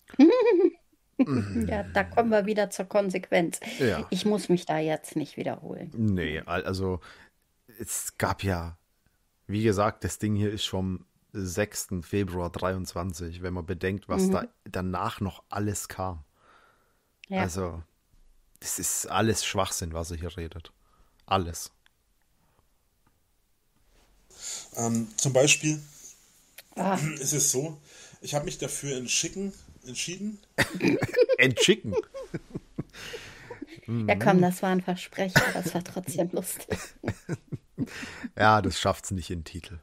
Ja, da kommen wir wieder zur Konsequenz. Ja. Ich muss mich da jetzt nicht wiederholen. Nee, also es gab ja, wie gesagt, das Ding hier ist vom 6. Februar 23, wenn man bedenkt, was da danach noch alles kam. Ja. Also, das ist alles Schwachsinn, was er hier redet. Alles. Zum Beispiel Ah, ist es so, ich habe mich dafür entschieden, Entschicken. ja, komm, das war ein Versprecher, aber es war trotzdem lustig. Ja, das schafft's nicht in den Titel.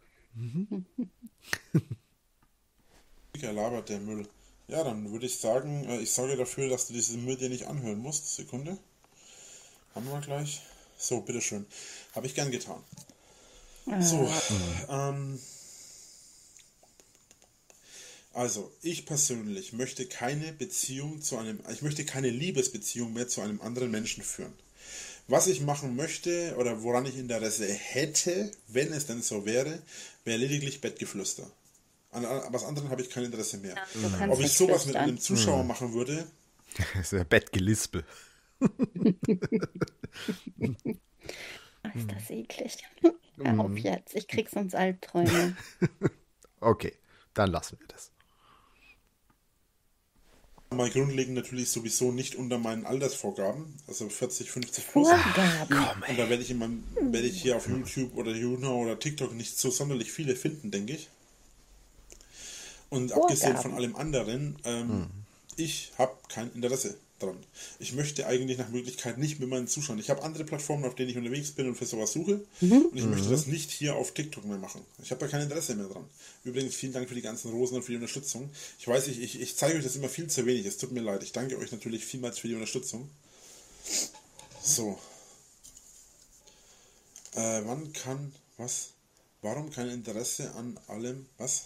labert der Müll. Ja, dann würde ich sagen, ich sorge dafür, dass du diesen Müll dir nicht anhören musst. Sekunde. Haben wir gleich. So, bitteschön. Habe ich gern getan. So, also, ich persönlich möchte keine ich möchte keine Liebesbeziehung mehr zu einem anderen Menschen führen. Was ich machen möchte oder woran ich Interesse hätte, wenn es denn so wäre, wäre lediglich Bettgeflüster. An was anderem habe ich kein Interesse mehr. Du kannst Ob ich nicht sowas mit flüstern. einem Zuschauer machen würde, Das ist ja Bettgelispel. Ist das eklig. Hör auf jetzt, ich krieg sonst Albträume. Okay, dann lassen wir das. mal grundlegend natürlich sowieso nicht unter meinen Altersvorgaben, also 40, 50 plus. Vorgaben. Und da werde ich hier auf YouTube oder YouNow oder TikTok nicht so sonderlich viele finden, denke ich. Und abgesehen von allem anderen, ich habe kein Interesse dran. Ich möchte eigentlich nach Möglichkeit nicht mit meinen Zuschauern. Ich habe andere Plattformen, auf denen ich unterwegs bin und für sowas suche. Und ich möchte das nicht hier auf TikTok mehr machen. Ich habe da kein Interesse mehr dran. Übrigens, vielen Dank für die ganzen Rosen und für die Unterstützung. Ich weiß, ich zeige euch das immer viel zu wenig. Es tut mir leid. Ich danke euch natürlich vielmals für die Unterstützung. So. Warum kein Interesse an allem, was?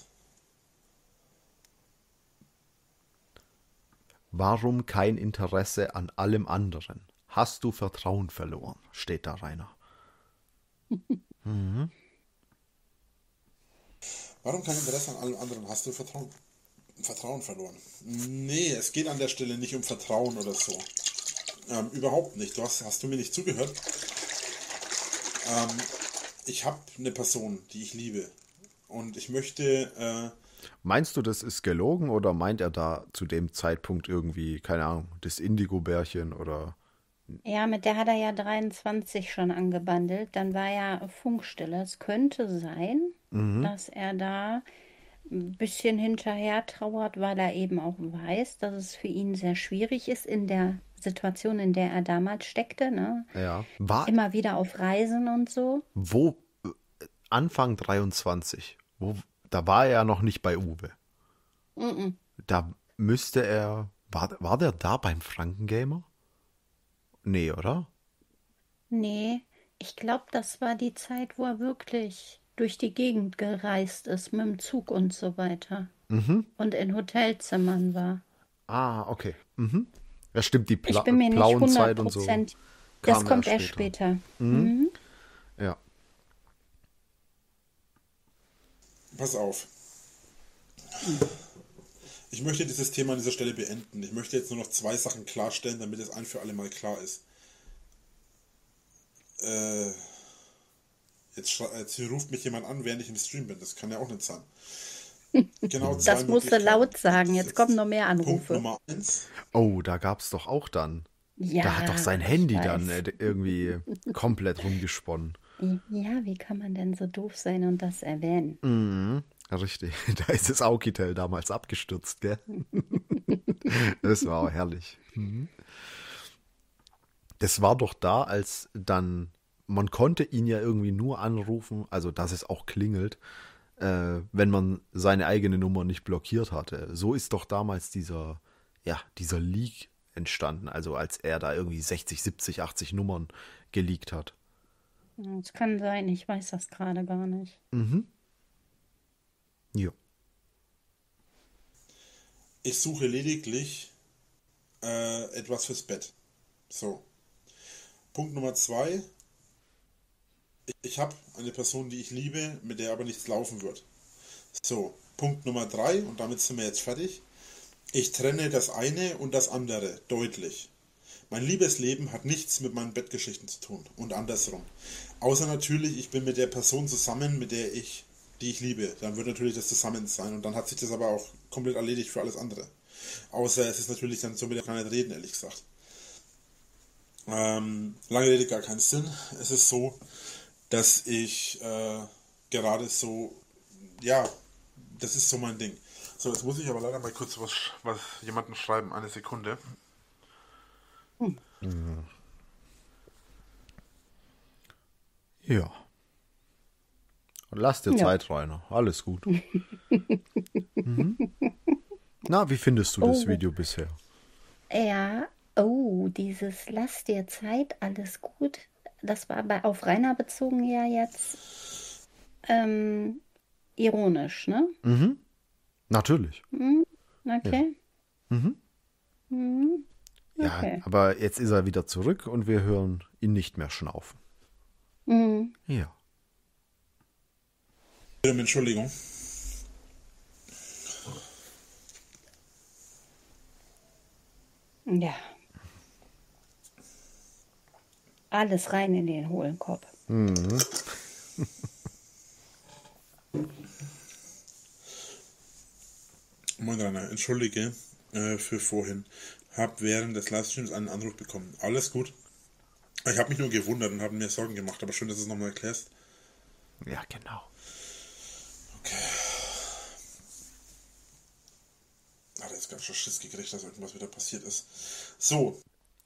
Warum kein Interesse an allem anderen? Hast du Vertrauen verloren? Steht da, Rainer. Warum kein Interesse an allem anderen? Hast du Vertrauen verloren? Nee, es geht an der Stelle nicht um Vertrauen oder so. Überhaupt nicht. Hast du mir nicht zugehört? Ich habe eine Person, die ich liebe. Und ich möchte... Meinst du, das ist gelogen oder meint er da zu dem Zeitpunkt irgendwie, keine Ahnung, das Indigo-Bärchen oder... Ja, mit der hat er ja 23 schon angebandelt. Dann war ja Funkstille. Es könnte sein, dass er da ein bisschen hinterher trauert, weil er eben auch weiß, dass es für ihn sehr schwierig ist in der Situation, in der er damals steckte, ne? Ja. Immer wieder auf Reisen und so. Wo, Anfang 23, da war er ja noch nicht bei Uwe. Da müsste er, war der da beim Frankengamer? Nee, oder? Nee, ich glaube, das war die Zeit, wo er wirklich durch die Gegend gereist ist, mit dem Zug und so weiter. Und in Hotelzimmern war. Ah, okay. Ja, stimmt, die Ich bin mir nicht Plauenzeit und so. 100%. kam Das kommt erst später. Ja. Pass auf. Ich möchte dieses Thema an dieser Stelle beenden. Ich möchte jetzt nur noch 2 Sachen klarstellen, damit es ein für alle Mal klar ist. Jetzt ruft mich jemand an, während ich im Stream bin. Das kann ja auch nicht sein. Genau 2 Das musst du Möglichkeiten. laut sagen. Jetzt kommen noch mehr Punkt Anrufe. Nummer 1. Oh, da gab's doch auch dann. Ja, Da hat doch sein ich Handy weiß. dann irgendwie komplett rumgesponnen. Ja, wie kann man denn so doof sein und das erwähnen? Richtig. Da ist das Aukitel damals abgestürzt, gell? Das war auch herrlich. Das war doch da, als dann, man konnte ihn ja irgendwie nur anrufen, also dass es auch klingelt, wenn man seine eigene Nummer nicht blockiert hatte. So ist doch damals dieser Leak entstanden, also als er da irgendwie 60, 70, 80 Nummern geleakt hat. Das kann sein, ich weiß das gerade gar nicht. Jo. Ich suche lediglich etwas fürs Bett. So. Punkt Nummer 2. Ich habe eine Person, die ich liebe, mit der aber nichts laufen wird. So. Punkt Nummer 3, und damit sind wir jetzt fertig. Ich trenne das eine und das andere deutlich. Mein Liebesleben hat nichts mit meinen Bettgeschichten zu tun und andersrum. Außer natürlich, ich bin mit der Person zusammen, die ich liebe. Dann wird natürlich das Zusammensein und dann hat sich das aber auch komplett erledigt für alles andere. Außer es ist natürlich dann so, mit der kann nicht reden, ehrlich gesagt. Lange Rede, gar keinen Sinn. Es ist so, dass ich gerade so, ja, das ist so mein Ding. So, jetzt muss ich aber leider mal kurz was jemandem schreiben. Eine Sekunde. Ja. Und lass dir Ja. Zeit, Rainer. Alles gut. Na, wie findest du das Oh. Video bisher? Ja, dieses Lass dir Zeit, alles gut. Das war auf Rainer bezogen ja jetzt ironisch, ne? Natürlich. Okay. Ja, Okay. aber jetzt ist er wieder zurück und wir hören ihn nicht mehr schnaufen. Ja. Bitte um Entschuldigung. Ja. Alles rein in den hohlen Kopf. Moin Rainer, entschuldige für vorhin. Hab während des Livestreams einen Anruf bekommen. Alles gut. Ich habe mich nur gewundert und habe mir Sorgen gemacht, aber schön, dass du es nochmal erklärst. Ja, genau. Hat jetzt ganz schön Schiss gekriegt, dass irgendwas wieder passiert ist. So.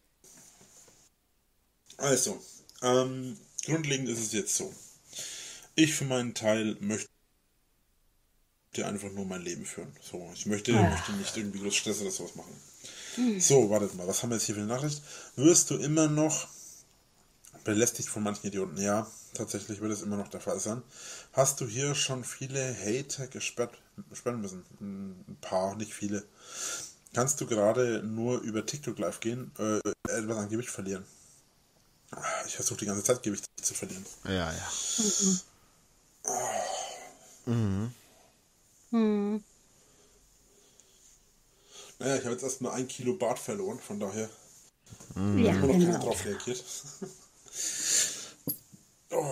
Also, grundlegend ist es jetzt so. Ich für meinen Teil möchte einfach nur mein Leben führen. So, ich möchte nicht irgendwie groß Stress oder sowas machen. So, wartet mal, was haben wir jetzt hier für eine Nachricht? Wirst du immer noch belästigt von manchen Idioten? Ja, tatsächlich wird es immer noch der Fall sein. Hast du hier schon viele Hater sperren müssen? Ein paar, nicht viele. Kannst du gerade nur über TikTok live gehen, etwas an Gewicht verlieren? Ich versuche die ganze Zeit Gewicht zu verlieren. Ja, ja. Naja, ich habe jetzt erst mal 1 Kilo Bart verloren, von daher Ja, immer noch keiner genau. drauf reagiert. Oh.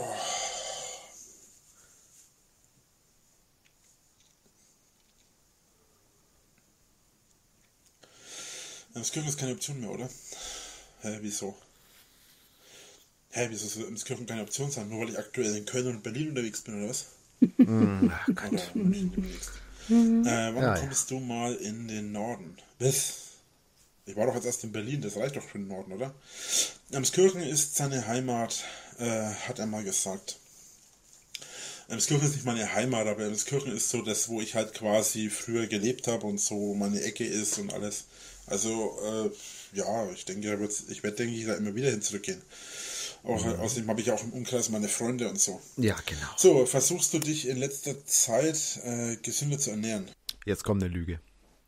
Das Kirchen ist keine Option mehr, oder? Hä, wieso? Wieso soll das Kirchen keine Option sein? Nur weil ich aktuell in Köln und Berlin unterwegs bin, oder was? Oder München demnächst. Wann Ja, kommst du mal in den Norden? Was? Ich war doch jetzt erst in Berlin, das reicht doch für den Norden, oder? Emskirchen ist seine Heimat, hat er mal gesagt. Emskirchen ist nicht meine Heimat, aber Emskirchen ist so das, wo ich halt quasi früher gelebt habe und so meine Ecke ist und alles. Also, ja, ich denke, ich werde, denke ich, da immer wieder hin zurückgehen. Auch, außerdem habe ich auch im Umkreis meine Freunde und so. Ja, genau. So, versuchst du dich in letzter Zeit gesünder zu ernähren? Jetzt kommt eine Lüge.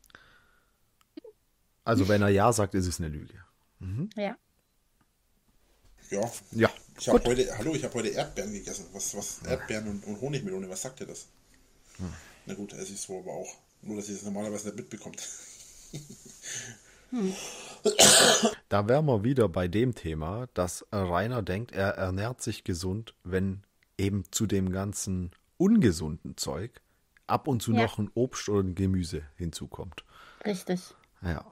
Also, wenn er ja sagt, ist es eine Lüge. Ja. Ja. Ja. Ich habe heute Erdbeeren gegessen. Was Erdbeeren und Honigmelone, was sagt dir das? Na gut, esse ich so aber auch. Nur, dass ihr das normalerweise nicht mitbekommt. Da wären wir wieder bei dem Thema, dass Rainer denkt, er ernährt sich gesund, wenn eben zu dem ganzen ungesunden Zeug ab und zu Ja. noch ein Obst oder ein Gemüse hinzukommt. Richtig. Ja.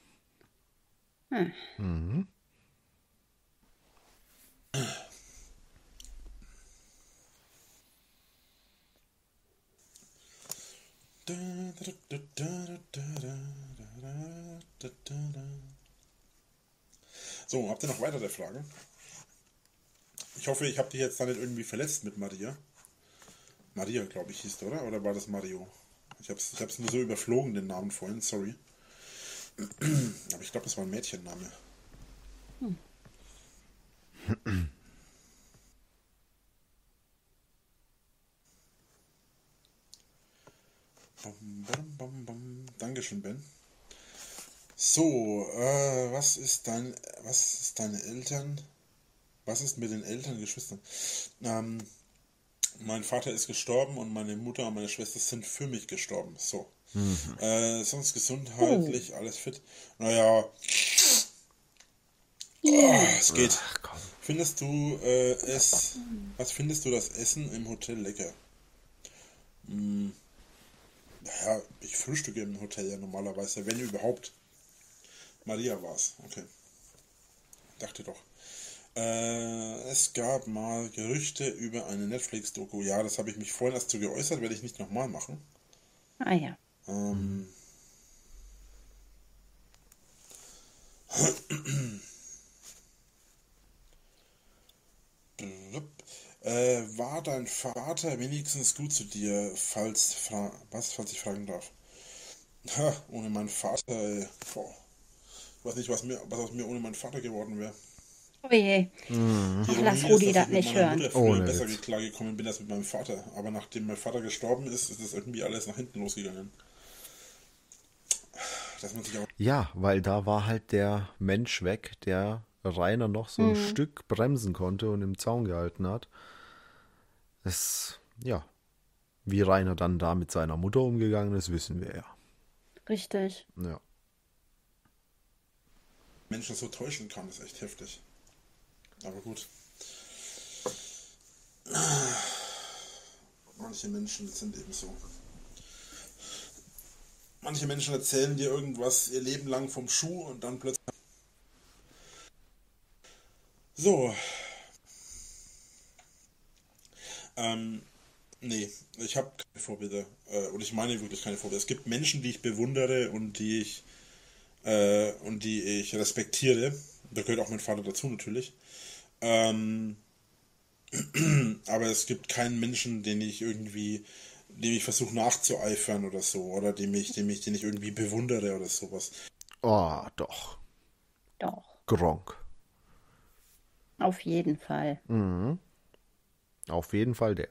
So, habt ihr noch weitere Fragen? Ich hoffe, ich habe dich jetzt da nicht irgendwie verletzt mit Maria. Maria, glaube ich, hieß der, oder? Oder war das Mario? Ich hab's nur so überflogen, den Namen vorhin, sorry. Aber ich glaube, das war ein Mädchenname. Bam, bam, bam, bam. Dankeschön, Ben. So, was ist deine Eltern? Was ist mit den Eltern, Geschwistern? Mein Vater ist gestorben und meine Mutter und meine Schwester sind für mich gestorben. So. Sonst gesundheitlich, alles fit. Naja, es geht. Ach komm. Findest du was findest du das Essen im Hotel lecker? Naja, ich frühstücke im Hotel ja normalerweise, wenn überhaupt. Maria war's, okay. Dachte doch. Es gab mal Gerüchte über eine Netflix-Doku. Ja, das habe ich mich vorhin erst so geäußert, werde ich nicht nochmal machen. Ah ja. War dein Vater wenigstens gut zu dir, falls ich fragen darf? Ha, ohne meinen Vater, boah. Ich weiß nicht, was aus mir ohne meinen Vater geworden wäre. Oh je. Die Ach, lass Ironie ist, Rudi dass das ich mit nicht meiner hören. Mutter früher Ohne besser Witz. klargekommen bin als mit meinem Vater. Aber nachdem mein Vater gestorben ist, ist das irgendwie alles nach hinten losgegangen. Dass man sich auch Ja, weil da war halt der Mensch weg, der Rainer noch so ein Stück bremsen konnte und im Zaun gehalten hat. Ja, wie Rainer dann da mit seiner Mutter umgegangen ist, wissen wir ja. Richtig. Ja. Menschen so täuschen kann, ist echt heftig. Aber gut. Manche Menschen sind eben so. Manche Menschen erzählen dir irgendwas ihr Leben lang vom Schuh und dann plötzlich. So. Nee, ich habe keine Vorbilder. Und ich meine wirklich keine Vorbilder. Es gibt Menschen, die ich bewundere und die ich respektiere. Da gehört auch mein Vater dazu natürlich. Aber es gibt keinen Menschen, dem ich versuche nachzueifern oder so, oder den ich irgendwie bewundere oder sowas. Oh, doch. Doch. Gronk. Auf jeden Fall. Auf jeden Fall der.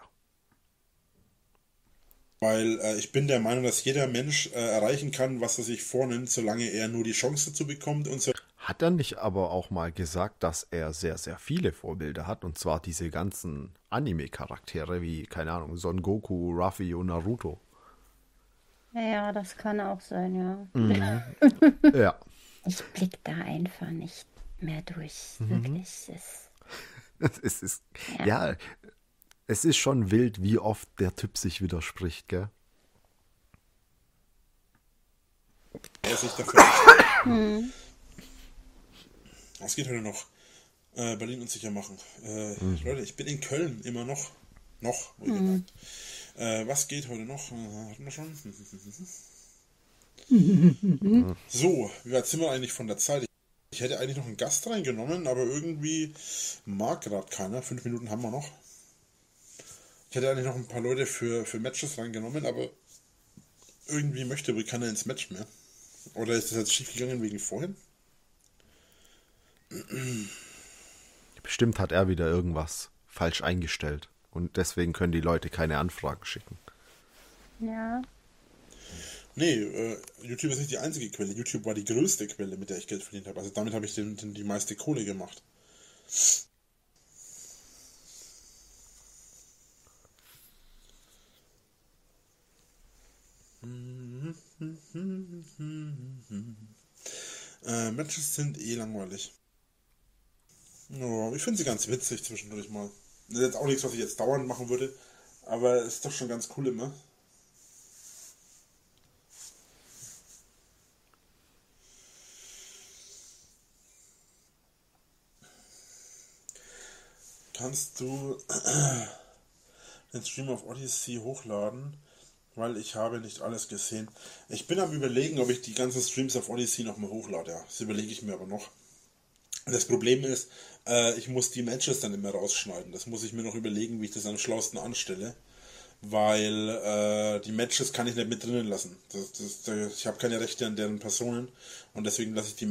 Weil ich bin der Meinung, dass jeder Mensch erreichen kann, was er sich vornimmt, solange er nur die Chance dazu bekommt und so. Hat er nicht aber auch mal gesagt, dass er sehr, sehr viele Vorbilder hat? Und zwar diese ganzen Anime-Charaktere wie, keine Ahnung, Son Goku, Ruffy und Naruto. Ja, das kann auch sein, ja. Ja, Ich blick da einfach nicht mehr durch. Wirklich. es ist, ja, es ist schon wild, wie oft der Typ sich widerspricht, gell? Er sich dafür nicht. Was geht heute noch? Berlin unsicher machen. Leute, ich bin in Köln immer noch. Wohlgemerkt. Was geht heute noch? Hatten wir schon? So, wie weit sind wir eigentlich von der Zeit? Ich hätte eigentlich noch einen Gast reingenommen, aber irgendwie mag gerade keiner. 5 Minuten haben wir noch. Ich hätte eigentlich noch ein paar Leute für Matches reingenommen, aber irgendwie möchte wohl keiner ins Match mehr. Oder ist das jetzt schief gegangen wegen vorhin? Bestimmt hat er wieder irgendwas falsch eingestellt. Und deswegen können die Leute keine Anfragen schicken. Ja. Nee, YouTube ist nicht die einzige Quelle. YouTube war die größte Quelle, mit der ich Geld verdient habe. Also damit habe ich die meiste Kohle gemacht. Matches sind eh langweilig. Ja, ich finde sie ganz witzig zwischendurch mal. Das ist jetzt auch nichts, was ich jetzt dauernd machen würde, aber es ist doch schon ganz cool immer. Kannst du den Stream auf Odyssey hochladen? Weil ich habe nicht alles gesehen. Ich bin am Überlegen, ob ich die ganzen Streams auf Odyssey nochmal hochlade. Ja, das überlege ich mir aber noch. Das Problem ist, ich muss die Matches dann immer rausschneiden. Das muss ich mir noch überlegen, wie ich das am schlausten anstelle. Weil die Matches kann ich nicht mit drinnen lassen. Ich habe keine Rechte an deren Personen und deswegen lasse ich die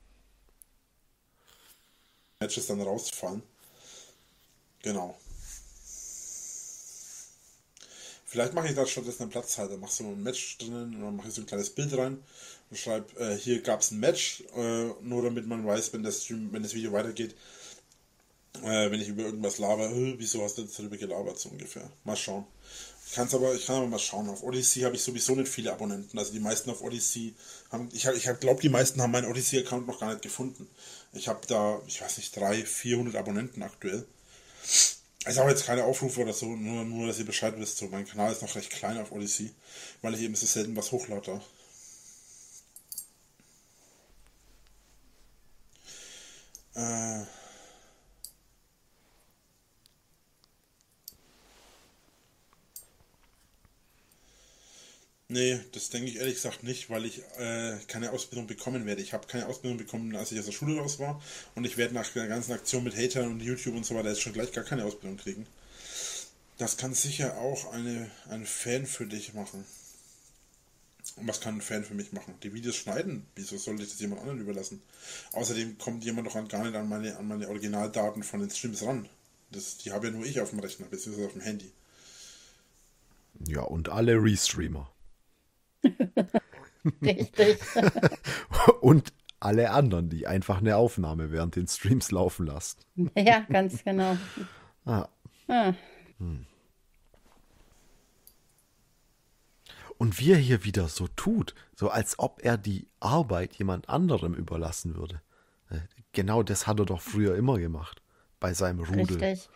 Matches dann rausfallen. Genau. Vielleicht mache ich da stattdessen einen Platzhalter, mache so ein Match drinnen und dann mache ich so ein kleines Bild rein und schreibe, hier gab es ein Match, nur damit man weiß, wenn das Video weitergeht, wenn ich über irgendwas laber, wieso hast du jetzt darüber gelabert, so ungefähr. Mal schauen. Ich kann aber mal schauen. Auf Odyssey habe ich sowieso nicht viele Abonnenten. Also die meisten auf Odyssey haben, ich glaube, die meisten haben meinen Odyssey-Account noch gar nicht gefunden. Ich habe da, ich weiß nicht, 300, 400 Abonnenten aktuell. Also auch jetzt keine Aufrufe oder so, nur dass ihr Bescheid wisst. So, mein Kanal ist noch recht klein auf Odyssey, weil ich eben so selten was hochlade. Nee, das denke ich ehrlich gesagt nicht, weil ich keine Ausbildung bekommen werde. Ich habe keine Ausbildung bekommen, als ich aus der Schule raus war. Und ich werde nach der ganzen Aktion mit Hatern und YouTube und so weiter jetzt schon gleich gar keine Ausbildung kriegen. Das kann sicher auch ein Fan für dich machen. Und was kann ein Fan für mich machen? Die Videos schneiden? Wieso sollte ich das jemand anderen überlassen? Außerdem kommt jemand doch gar nicht an meine Originaldaten von den Streams ran. Die habe ja nur ich auf dem Rechner, beziehungsweise auf dem Handy. Ja, und alle Restreamer. Richtig. Und alle anderen, die einfach eine Aufnahme während den Streams laufen lassen. Ja, ganz genau. Ah. Ah. Und wie er hier wieder so tut, so als ob er die Arbeit jemand anderem überlassen würde. Genau das hat er doch früher immer gemacht. Bei seinem Rudel. Richtig.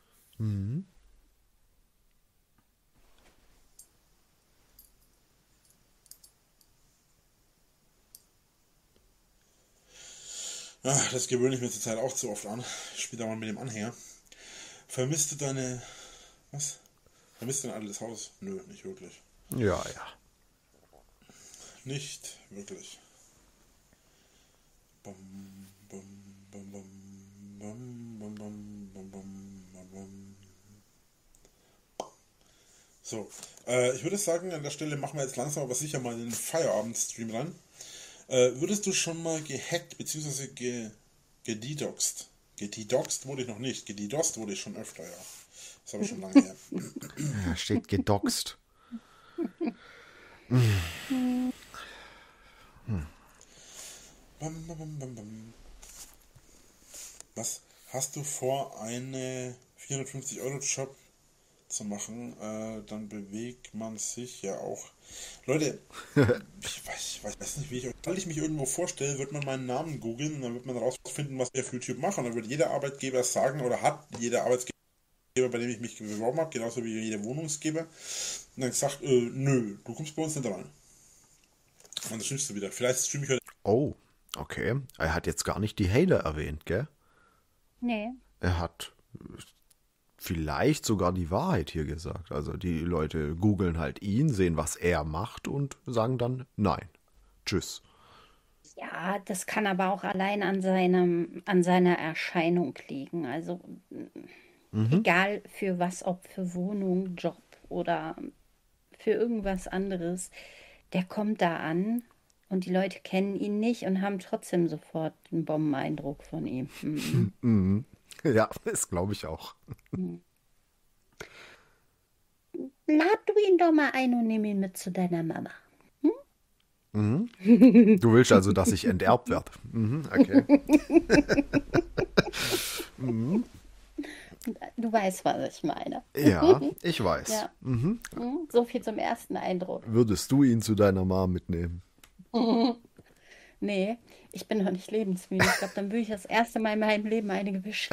Das gewöhne ich mir zurzeit auch zu oft an. Ich spiele da mal mit dem Anhänger. Vermisst du deine... Was? Vermisst du dein altes Haus? Nö, nicht wirklich. Ja, ja. Nicht wirklich. Bum, bum, bum, bum, bum, bum, bum, bum, bum, bum. So, ich würde sagen, an der Stelle machen wir jetzt langsam aber sicher mal den Feierabend-Stream rein. Würdest du schon mal gehackt bzw. gedidoxt? Gedidoxt wurde ich noch nicht, gedidost wurde ich schon öfter, ja. Das habe ich schon lange her. Ja, steht gedoxt. Bam, bam, bam, bam, bam. Was hast du vor, eine 450-Euro-Job zu machen? Dann bewegt man sich ja auch. Leute, ich weiß nicht, wie ich euch. Weil ich mich irgendwo vorstelle, wird man meinen Namen googeln und dann wird man rausfinden, was ich auf YouTube mache. Und dann wird jeder Arbeitgeber sagen, oder hat jeder Arbeitgeber, bei dem ich mich beworben habe, genauso wie jeder Wohnungsgeber, und dann gesagt, nö, du kommst bei uns nicht rein. Und dann streamst du wieder. Vielleicht streame ich heute. Oh, okay. Er hat jetzt gar nicht die Hailer erwähnt, gell? Nee. Er hat vielleicht sogar die Wahrheit hier gesagt. Also die Leute googeln halt ihn, sehen, was er macht und sagen dann nein. Tschüss. Ja, das kann aber auch allein an seiner Erscheinung liegen. Also egal für was, ob für Wohnung, Job oder für irgendwas anderes, der kommt da an und die Leute kennen ihn nicht und haben trotzdem sofort einen Bombeneindruck von ihm. Mhm. Ja, das glaube ich auch. Lad du ihn doch mal ein und nimm ihn mit zu deiner Mama. Du willst also, dass ich enterbt werde. Okay. Du weißt, was ich meine. Ja, ich weiß. Ja. So viel zum ersten Eindruck. Würdest du ihn zu deiner Mom mitnehmen? Nee, ich bin noch nicht lebensmüde. Ich glaube, dann würde ich das erste Mal in meinem Leben eine gewischt.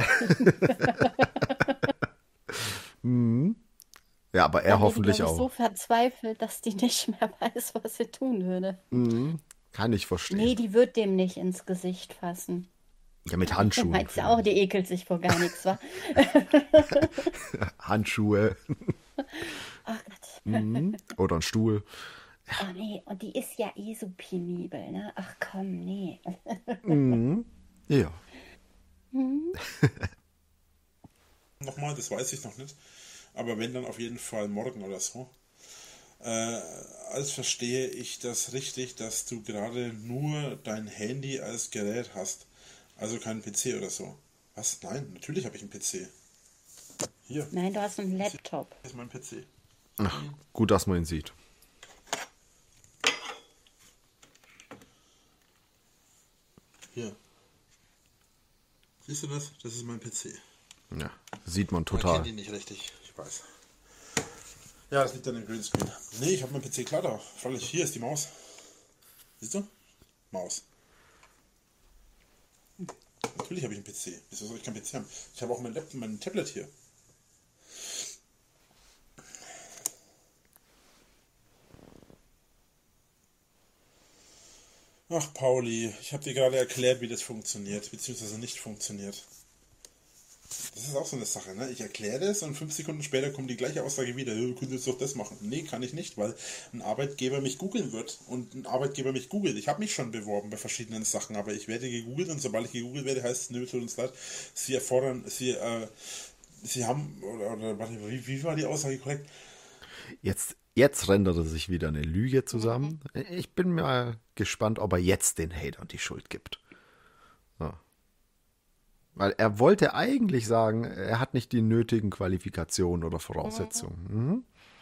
Ja, aber er Dann wäre die, hoffentlich glaube ich, so auch. verzweifelt, dass die nicht mehr weiß, was sie tun würde. Kann ich Nee, verstehen. die wird dem nicht ins Gesicht fassen. Ja, mit Du Handschuhen. meinst ja auch, die ekelt sich vor gar nichts, wa? Handschuhe Ach Gott. oder ein Stuhl. Oh nee, und die ist ja eh so penibel, ne? Ach komm, nee. Ja. Nochmal, das weiß ich noch nicht. Aber wenn, dann auf jeden Fall morgen oder so. Als verstehe ich das richtig, dass du gerade nur dein Handy als Gerät hast. Also keinen PC oder so. Was? Nein, natürlich habe ich einen PC. Hier, Nein, du hast einen Laptop. hier ist mein PC. Ach, gut, dass man ihn sieht. Hier. Siehst du das? Das ist mein PC. Ja, sieht man Man total. kennt ihn nicht richtig, ich weiß. Ja, das liegt an dem Greenscreen. Nee, ich habe meinen PC klar da. Völlig. Hier ist die Maus. Siehst du? Maus. Natürlich habe ich einen PC. Wieso soll ich keinen PC haben? Ich habe auch mein Tablet hier. Ach, Pauli, ich habe dir gerade erklärt, wie das funktioniert, beziehungsweise nicht funktioniert. Das ist auch so eine Sache, ne? Ich erkläre das und 5 Sekunden später kommt die gleiche Aussage wieder. Du könntest doch das machen. Nee, kann ich nicht, weil ein Arbeitgeber mich googeln wird und ein Arbeitgeber mich googelt. Ich habe mich schon beworben bei verschiedenen Sachen, aber ich werde gegoogelt und sobald ich gegoogelt werde, heißt es, nö, tut uns leid, Sie haben, oder warte, wie war die Aussage korrekt? Jetzt renderte sich wieder eine Lüge zusammen. Ich bin mal gespannt, ob er jetzt den Hatern die Schuld gibt. Ja. Weil er wollte eigentlich sagen, er hat nicht die nötigen Qualifikationen oder Voraussetzungen.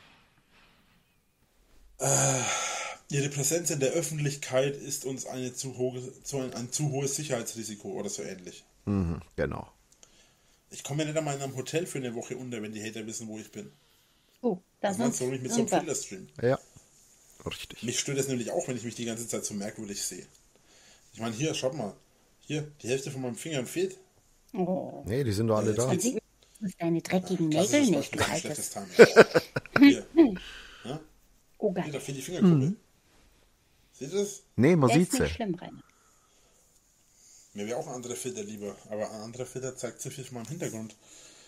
Ihre Präsenz in der Öffentlichkeit ist uns ein zu hohes Sicherheitsrisiko oder so ähnlich. Mhm, genau. Ich komme ja nicht einmal in einem Hotel für eine Woche unter, wenn die Hater wissen, wo ich bin. Oh, das Was soll ich mit so einem irgendwas. Filterstream? Ja, richtig. Mich stört es nämlich auch, wenn ich mich die ganze Zeit so merkwürdig sehe. Ich meine, hier, schaut mal. Hier, die Hälfte von meinem Finger fehlt. Oh. Nee, die sind doch alle jetzt da. Man sieht übrigens deine dreckigen Das Nägel ist nicht. zum Beispiel Du ein altes. schlechtes Timing. Hier. Ja? Oh, Hier, da geil. fehlt die Fingerkuppe. Seht ihr das? Nee, man Der sieht ist nicht sie. schlimm, Rainer. Mir wäre auch ein anderer Filter lieber, aber ein anderer Filter zeigt zu viel von meinem Hintergrund.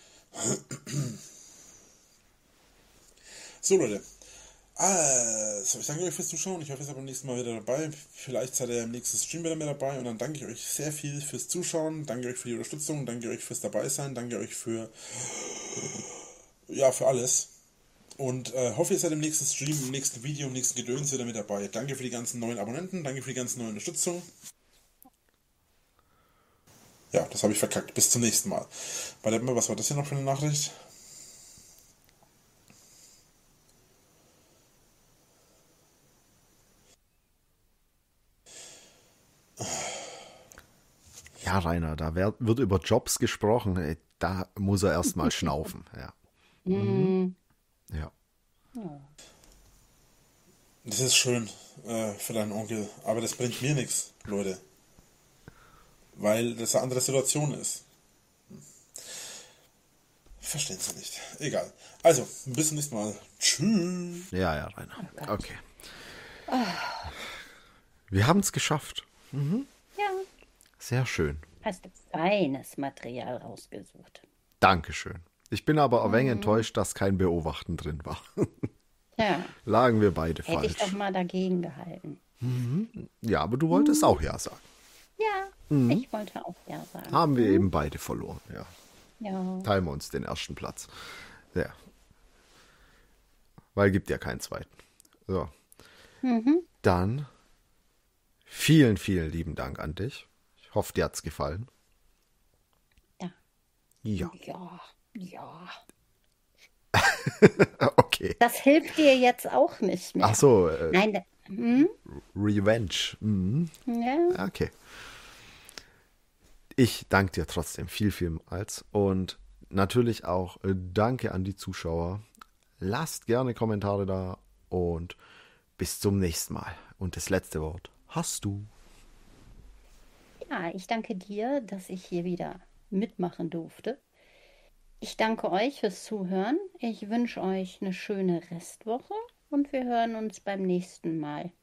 So, Leute. Also, ich danke euch fürs Zuschauen. Ich hoffe, ihr seid beim nächsten Mal wieder dabei. Vielleicht seid ihr im nächsten Stream wieder mit dabei. Und dann danke ich euch sehr viel fürs Zuschauen. Danke euch für die Unterstützung. Danke euch fürs Dabeisein. Danke euch für alles. Und hoffe, ihr seid im nächsten Stream, im nächsten Video, im nächsten Gedöns wieder mit dabei. Danke für die ganzen neuen Abonnenten. Danke für die ganzen neuen Unterstützung. Ja, das habe ich verkackt. Bis zum nächsten Mal. Warte mal, was war das hier noch für eine Nachricht? Ja, Rainer, da wird über Jobs gesprochen. Da muss er erstmal schnaufen. Ja. Ja. Das ist schön für deinen Onkel, aber das bringt mir nichts, Leute. Weil das eine andere Situation ist. Verstehen Sie nicht. Egal. Also, bis zum nächsten Mal. Tschüss. Ja, Rainer. Okay. Wir haben es geschafft. Ja, Sehr schön. hast du feines Material rausgesucht. Dankeschön. Ich bin aber ein wenig enttäuscht, dass kein Beobachten drin war. Ja, Lagen wir beide hätte ich doch falsch. mal dagegen gehalten. Ja, aber du wolltest auch ja sagen. Ja, ich wollte auch ja sagen. Haben wir eben beide verloren. Ja. Ja, Teilen wir uns den ersten Platz. Ja. Weil gibt ja keinen zweiten. So. Dann vielen, vielen lieben Dank an dich. Ich hoffe, dir hat es gefallen. ja, Ja. ja, ja. Okay. Das hilft dir jetzt auch nicht mehr. Ach so, Nein, Revenge. Mhm. ja, Okay. Ich danke dir trotzdem vielmals und natürlich auch danke an die Zuschauer. Lasst gerne Kommentare da und bis zum nächsten Mal. Und das letzte Wort hast du. ja, ich danke dir, dass ich hier wieder mitmachen durfte. Ich danke euch fürs Zuhören. Ich wünsche euch eine schöne Restwoche und wir hören uns beim nächsten Mal.